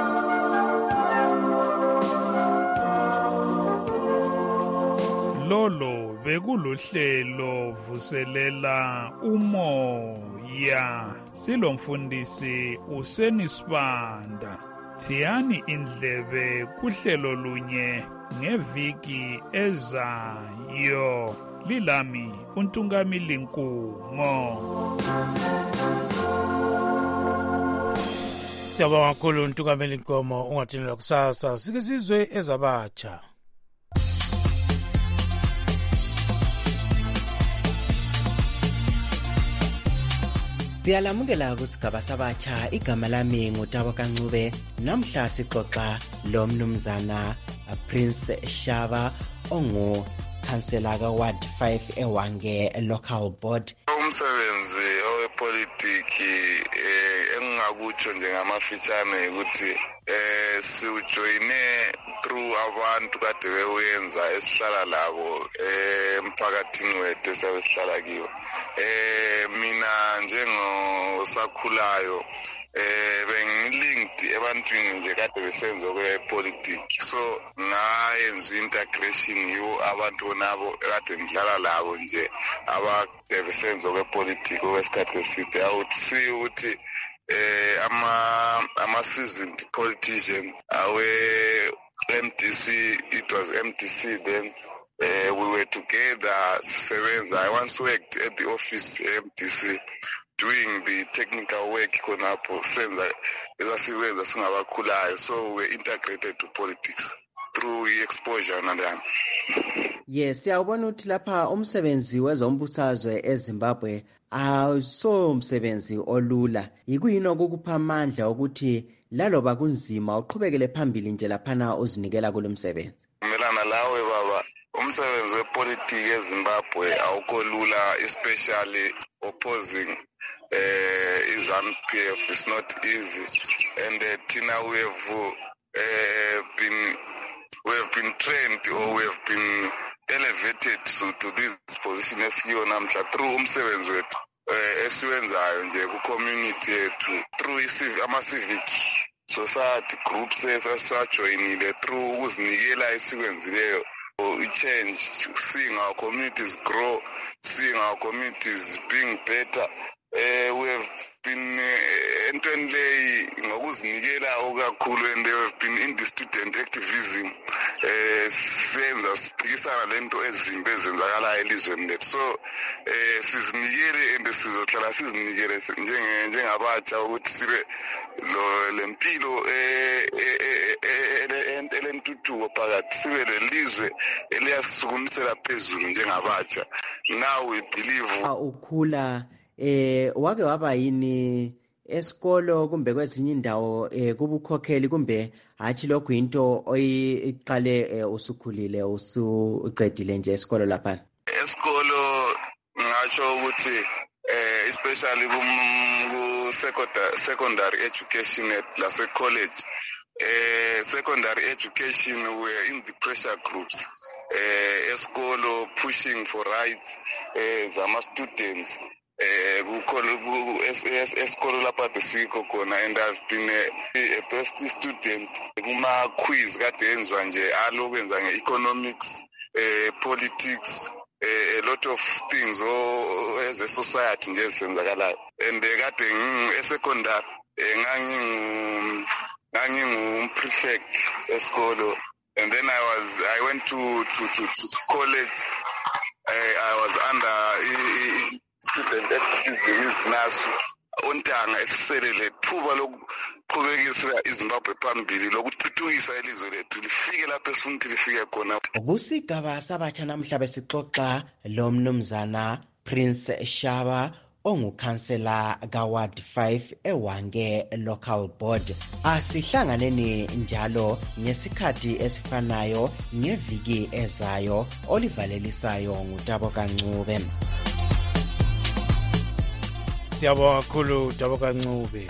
Lolo bekuluhlelo vuselela umoya, silomfundisi uSenisibanda. Thiyani indlebe kuhlelo lunye ngeviki ezayo. Lilami uNtungamili Nkumo. Siyabonga kakhulu uNtungamili Nkumo. Ungathinela kusasa sike sizwe ezabatsha. Siyalamukela kusigaba sabatsha, igama lami ngutabo Kancube. Namhla sixoxa lo mnumzana Prince Shaba ongu Councillor ka Ward five eWange Local Board. Umsebenzi owepolitiki eh engingakutsho njengamafitshane ukuthi eh siujoine through abantu kade bewenza esihlala labo emphakathini wethu esihlala kiwo. Eh mina njengosakhulayo eh bengilinked ebantwini nje kade besenza okwepolitiki, so ngayenza integration yiwo abantu nabo kade ngidlala labo nje abade besenza okwepolitiki okwesikhathi eside. Awuthi si ukuthi eh ama ama seasoned politician awe M D C, it was M D C then. Uh, we were together, sevenza. I once worked at the office M D C doing the technical work konapo senza ezasebenza singabakhulayo, so we integrated to politics through exposure nandana. Yes, siyabona ukuthi lapha umsebenzi wezombusazwe eZimbabwe awuso umsebenzi olula. Yikuyini okukupha amandla ukuthi laloba kunzima uqhubekele phambili nje laphana uzinikela kulomsebenzi? Melana lawe baba, umsebenzi wepolitiki eZimbabwe awukho lula, especially opposing uh, ZANU P F is not easy, and uh, Tina we have uh, been we have been trained or we have been elevated to, to this position esiyo namhla through umsebenzi wethu uh, esiwenzayo nje ku community yethu through ama civic society groups esajoinile through ukuzinikela esikwenzileyo. Change, seeing our communities grow, seeing our communities being better. Uh, we have been entwendley ngokuzinikela okakhulu, and they have been in the student activism eh senza siphikisana lento ezimbe ezenzakala elizweni lethu. So eh sizinikele and sizohlala sizinikele njenge njengabatsha ukuthi sibe lo lempilo eh elentuthuko phakathi, sibe lelizwe eliyasukumisela phezulu njengabatsha. Now we believe ukhula eh wake waba yini esikolo kumbe kwezinye indawo eh kubukhokheli kumbe hathi lokho into oyiqale usukhulile usuqedile nje esikolo lapha? Esikolo ngatsho ukuthi eh especially ku secondary secondary education at lase college, eh secondary education we are in the pressure groups eh esikolo pushing for rights eh zama students. Eh kukhona esikolo lapha desiko khona, and I've been a, a best student kuma quiz kade enzwa nje alokwenza ngeeconomics, eh politics, eh, a lot of things oh, as a society nje senzakalayo. And kade ngisecondary ngangingu ngangingu prefect esikolo, and then I was I went to to to, to college. I, I was under student activism izinaso ontanga esiselele thuba lokuqhubekisa iZimbabwe phambili lokuthuthukisa ilizwe lethu lifike lapho esifuna lifike khona. Kusigaba sabatsha namhla besixoxa lo mnumzana Prince Shaba onguKhansela ka Ward five eWange Local Board. Asihlanganeni njalo ngesikhathi esifanayo ngeviki ezayo. Olivalelisayo ngutabo Kancube. Siyabonga kakhulu Tabo Kancube.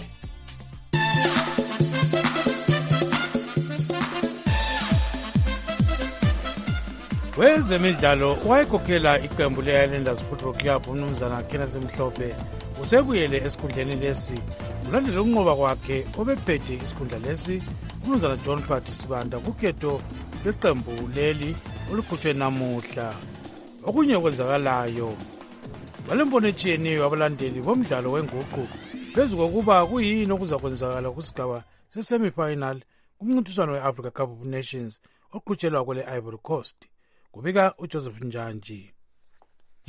Wezemidlalo wayekhokhela iqembu le-Islanders Football Club umnumzana Kenneth Mhlophe usebuyele esikhundleni lesi ulandela ukunqoba kwakhe obephethe isikhundla lesi umnumzana John Phathi Sibanda kukhetho leqembu leli olukhutshwe namuhla. Okunye okwenzakalayo balembono etshiyeneyo abalandeli bomdlalo wenguqu phezu kokuba kuyini okuza kwenzakala kusigaba se-semi-final kumncintiswano we-Africa Cup of Nations oqhutshelwa kwele Ivory Coast. Kubika uJoseph Njanji.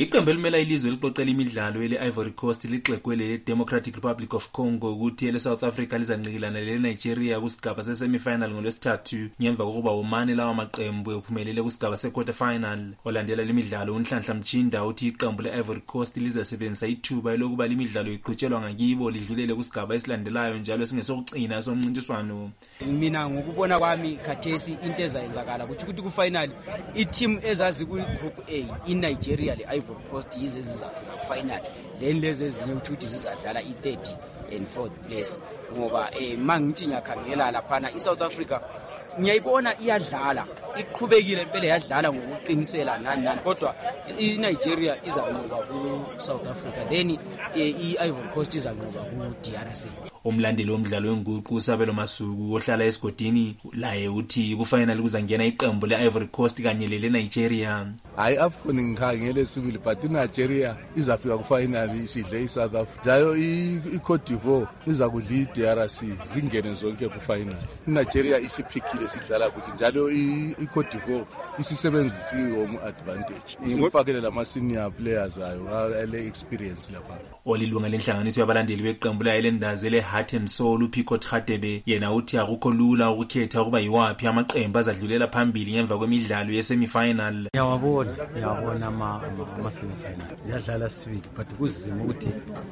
Iqembu elimela ilizwe liqoqela imidlalo ele Ivory Coast lixekwe le Democratic Republic of Congo ukuthi ele South Africa lizanqikilana le Nigeria kusigaba se semifinal ngolwesithathu ngemva kokuba umane lawa maqembu ephumelele kusigaba se quarter final. Olandela lemidlalo uNhlanhla Mchinda uthi iqembu le Ivory Coast lizasebenzisa ithuba lokuba lemidlalo iqhutshelwa ngakibo lidlulele kusigaba esilandelayo njalo singesokugcina somncintiswano. Mina ngokubona kwami khathesi into ezayenzakala ukuthi ukuthi ku final i-team ezazi ku group A in Nigeria le Ivory Coast yize zizafika ku final, then lezi ezinye ukuthi zizadlala i-third and fourth place ngoba eh mangithi ngiyakhangela lapha i South Africa ngiyayibona iyadlala iqhubekile impela yadlala ngokuqinisela nani nani kodwa iNigeria izanqoba ku South Africa then i-Ivory Coast izanqoba ku D R C. Umlandeli womdlalo wenguqu uSabelo Masuku ohlala esigodini laye uthi ku final kuzangena iqembu le-Ivory Coast kanye lele Nigeria. Hayi AFCON ngikhangele sibili but iNigeria izafika ku final isidle iSouth Africa. Njalo iCote d'Ivoire iza kudla iD R C zingene zonke ku final. iNigeria isiphikile sidlala kuhle njalo iCote d'Ivoire isisebenzisi home advantage. Isifakele lama senior players ayo ele experience lapha. Olilunga lenhlanganiso yabalandeli beqembu la Islanders ele Heart and Soul uPicot Khatebe yena uthi akukho lula ukukhetha ukuba yiwaphi amaqembu azadlulela phambili ngemva kwemidlalo ye-semifinal. Ngiyawabona ngiyabona ama-semifinal ziyadlala sibili but kuzima ukuthi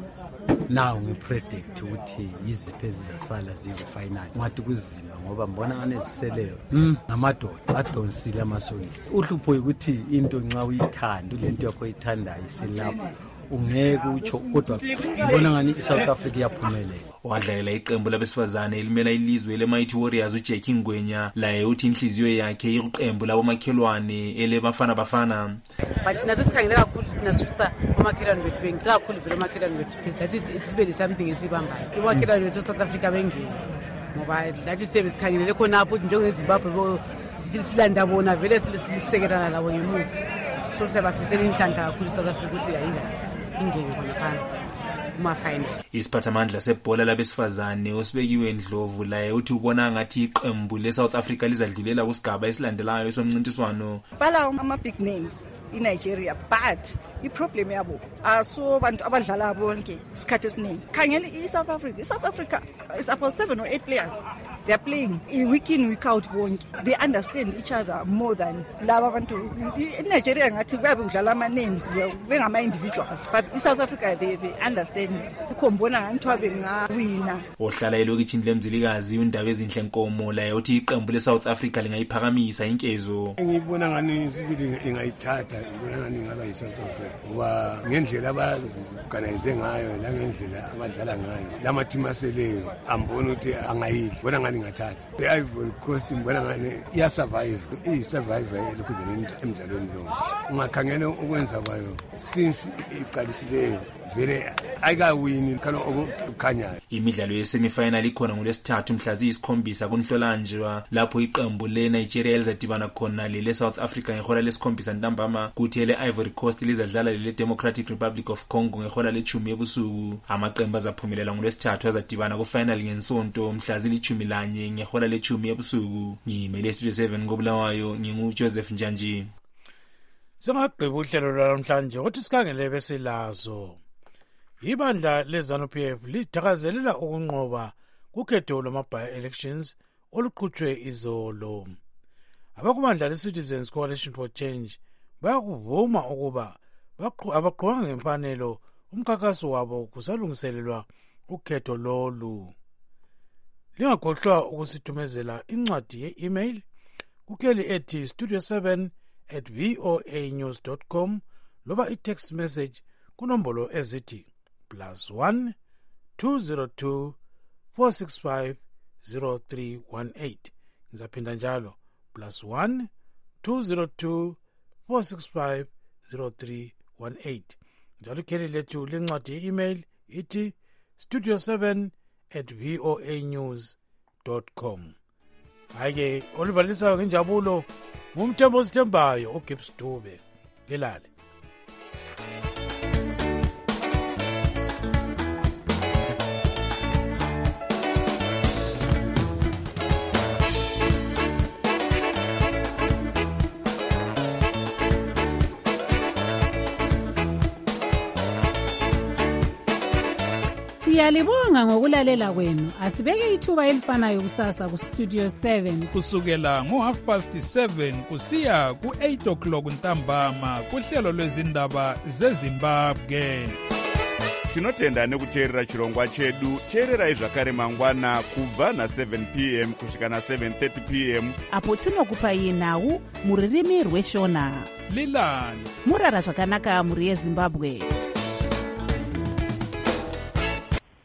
now ngipredict ukuthi yiziphi ezizasala ziku-final. Ngathi kuzima ngoba mbona aneziseleyo ngamadoda adonsile amasokisi. Uhlupho ukuthi into nxa uyithanda lento yakho oyithandayo iselapho ungeke utsho kodwa ngibona ngani iSouth Africa yaphumelela. Wadlalela iqembu labesifazane elimela ilizwe le-Mighty Warriors uJackie Ngwenya laye uthi inhliziyo yakhe iqembu labomakhelwane ele Bafana Bafana. But nasisikhangele kakhulu nasifisa omakhelwane bethu bengikakhulu vele omakhelwane bethu that is it's something esibambayo. Omakhelwane bethu South Africa bengene ngoba lathi sebesikhangele khonapho njengeZimbabwe silanda bona vele sisekelana labo ngemuva. So sebafisela inhlanhla kakhulu South Africa ukuthi ayinjani ingene khona phana kuma final. Isiphathamandla sebhola labesifazane osibekiwe Ndlovu laye uthi ubona ngathi iqembu leSouth Africa lizadlulela kusigaba esilandelayo somncintiswano. Bala ama big names in Nigeria but iproblem yabo aso bantu abadlala bonke isikhathi esiningi. Khangela iSouth Africa. iSouth Africa is about seven or eight players. They are playing week in week out bonke. They understand each other more than laba bantu in Nigeria ngathi kuyabe kudlala ama names bengama individuals but iSouth Africa they, they understand ukhombona nganthiwa bengawina. Ohlala elokishini lemzilikazi undaba ezinhle Nkomo laye uthi iqembu leSouth Africa lingayiphakamisa inkezo. Ngibona ngani sibili ingayithatha ngibona ngani ngaba yiSouth Africa ngoba ngendlela abaziorganize ngayo la ngendlela abadlala ngayo lama team aseleyo ambona ukuthi angayidli bona ngani ngathatha. The-Ivory Coast ngibona ngani iya survive i-survive lokuzeni emidlalweni lo. Ungakhangela ukwenza kwayo since iqalisileyo vele ayikawini kana okukhanyayo. Imidlalo ye-semifinal ikhona ngolwesithathu mhla ziyisikhombisa kuNhlolanja lapho iqembu le-Nigeria lizadibana khona lele South Africa ngehola lesikhombisa ntambama kuthi ele-Ivory Coast lizadlala lele Democratic Republic of Congo ngehola lechumi ebusuku. Amaqembu azaphumelela ngolwesithathu azadibana ku-final ngensonto mhla zilithumi lanye ngehola lechumi ebusuku. Ngimele Studio seven koBulawayo nginguJoseph Njanji. Singagqiba uhlelo lwanamhlanje ukuthi sikhangele besilazo. Ibandla leZANU-P F lidakazelela ukunqoba kukhetho lwama-by-elections oluqhutshwe izolo. Abakumandla le-Citizens Coalition for Change bayakuvuma ukuba abaqhubanga ngemfanelo umkhankaso wabo kusalungiselelwa ukhetho lolu. Lingakhohlwa ukusithumezela incwadi ye-email kukheli ethi studio seven at voa news dot com loba i-text message kunombolo ezithi plus one two zero two four six five zero three one eight. Ngizaphinda njalo plus one two zero two four six five zero three one eight. Njalo ikheli lethu lencwadi ye-email ithi studio seven at voa news dot com. Hayi-ke olubhalisayo ngenjabulo ngumthembo osithembayo uGibbs Dube. Lelale. Siyalibonga ngokulalela kwenu. Asibeke ithuba elifanayo kusasa ku Studio seven kusukela ngo half past seven kusiya ku eight o'clock ntambama kuhlelo lwezindaba zeZimbabwe. Tinotenda nekuteerera chirongwa chedu. Teererai zvakare mangwana kubva na seven p m kusvika na seven thirty p m apo tinokupai nhau muririmi rweshona. Lilani murara zvakanaka muri yeZimbabwe.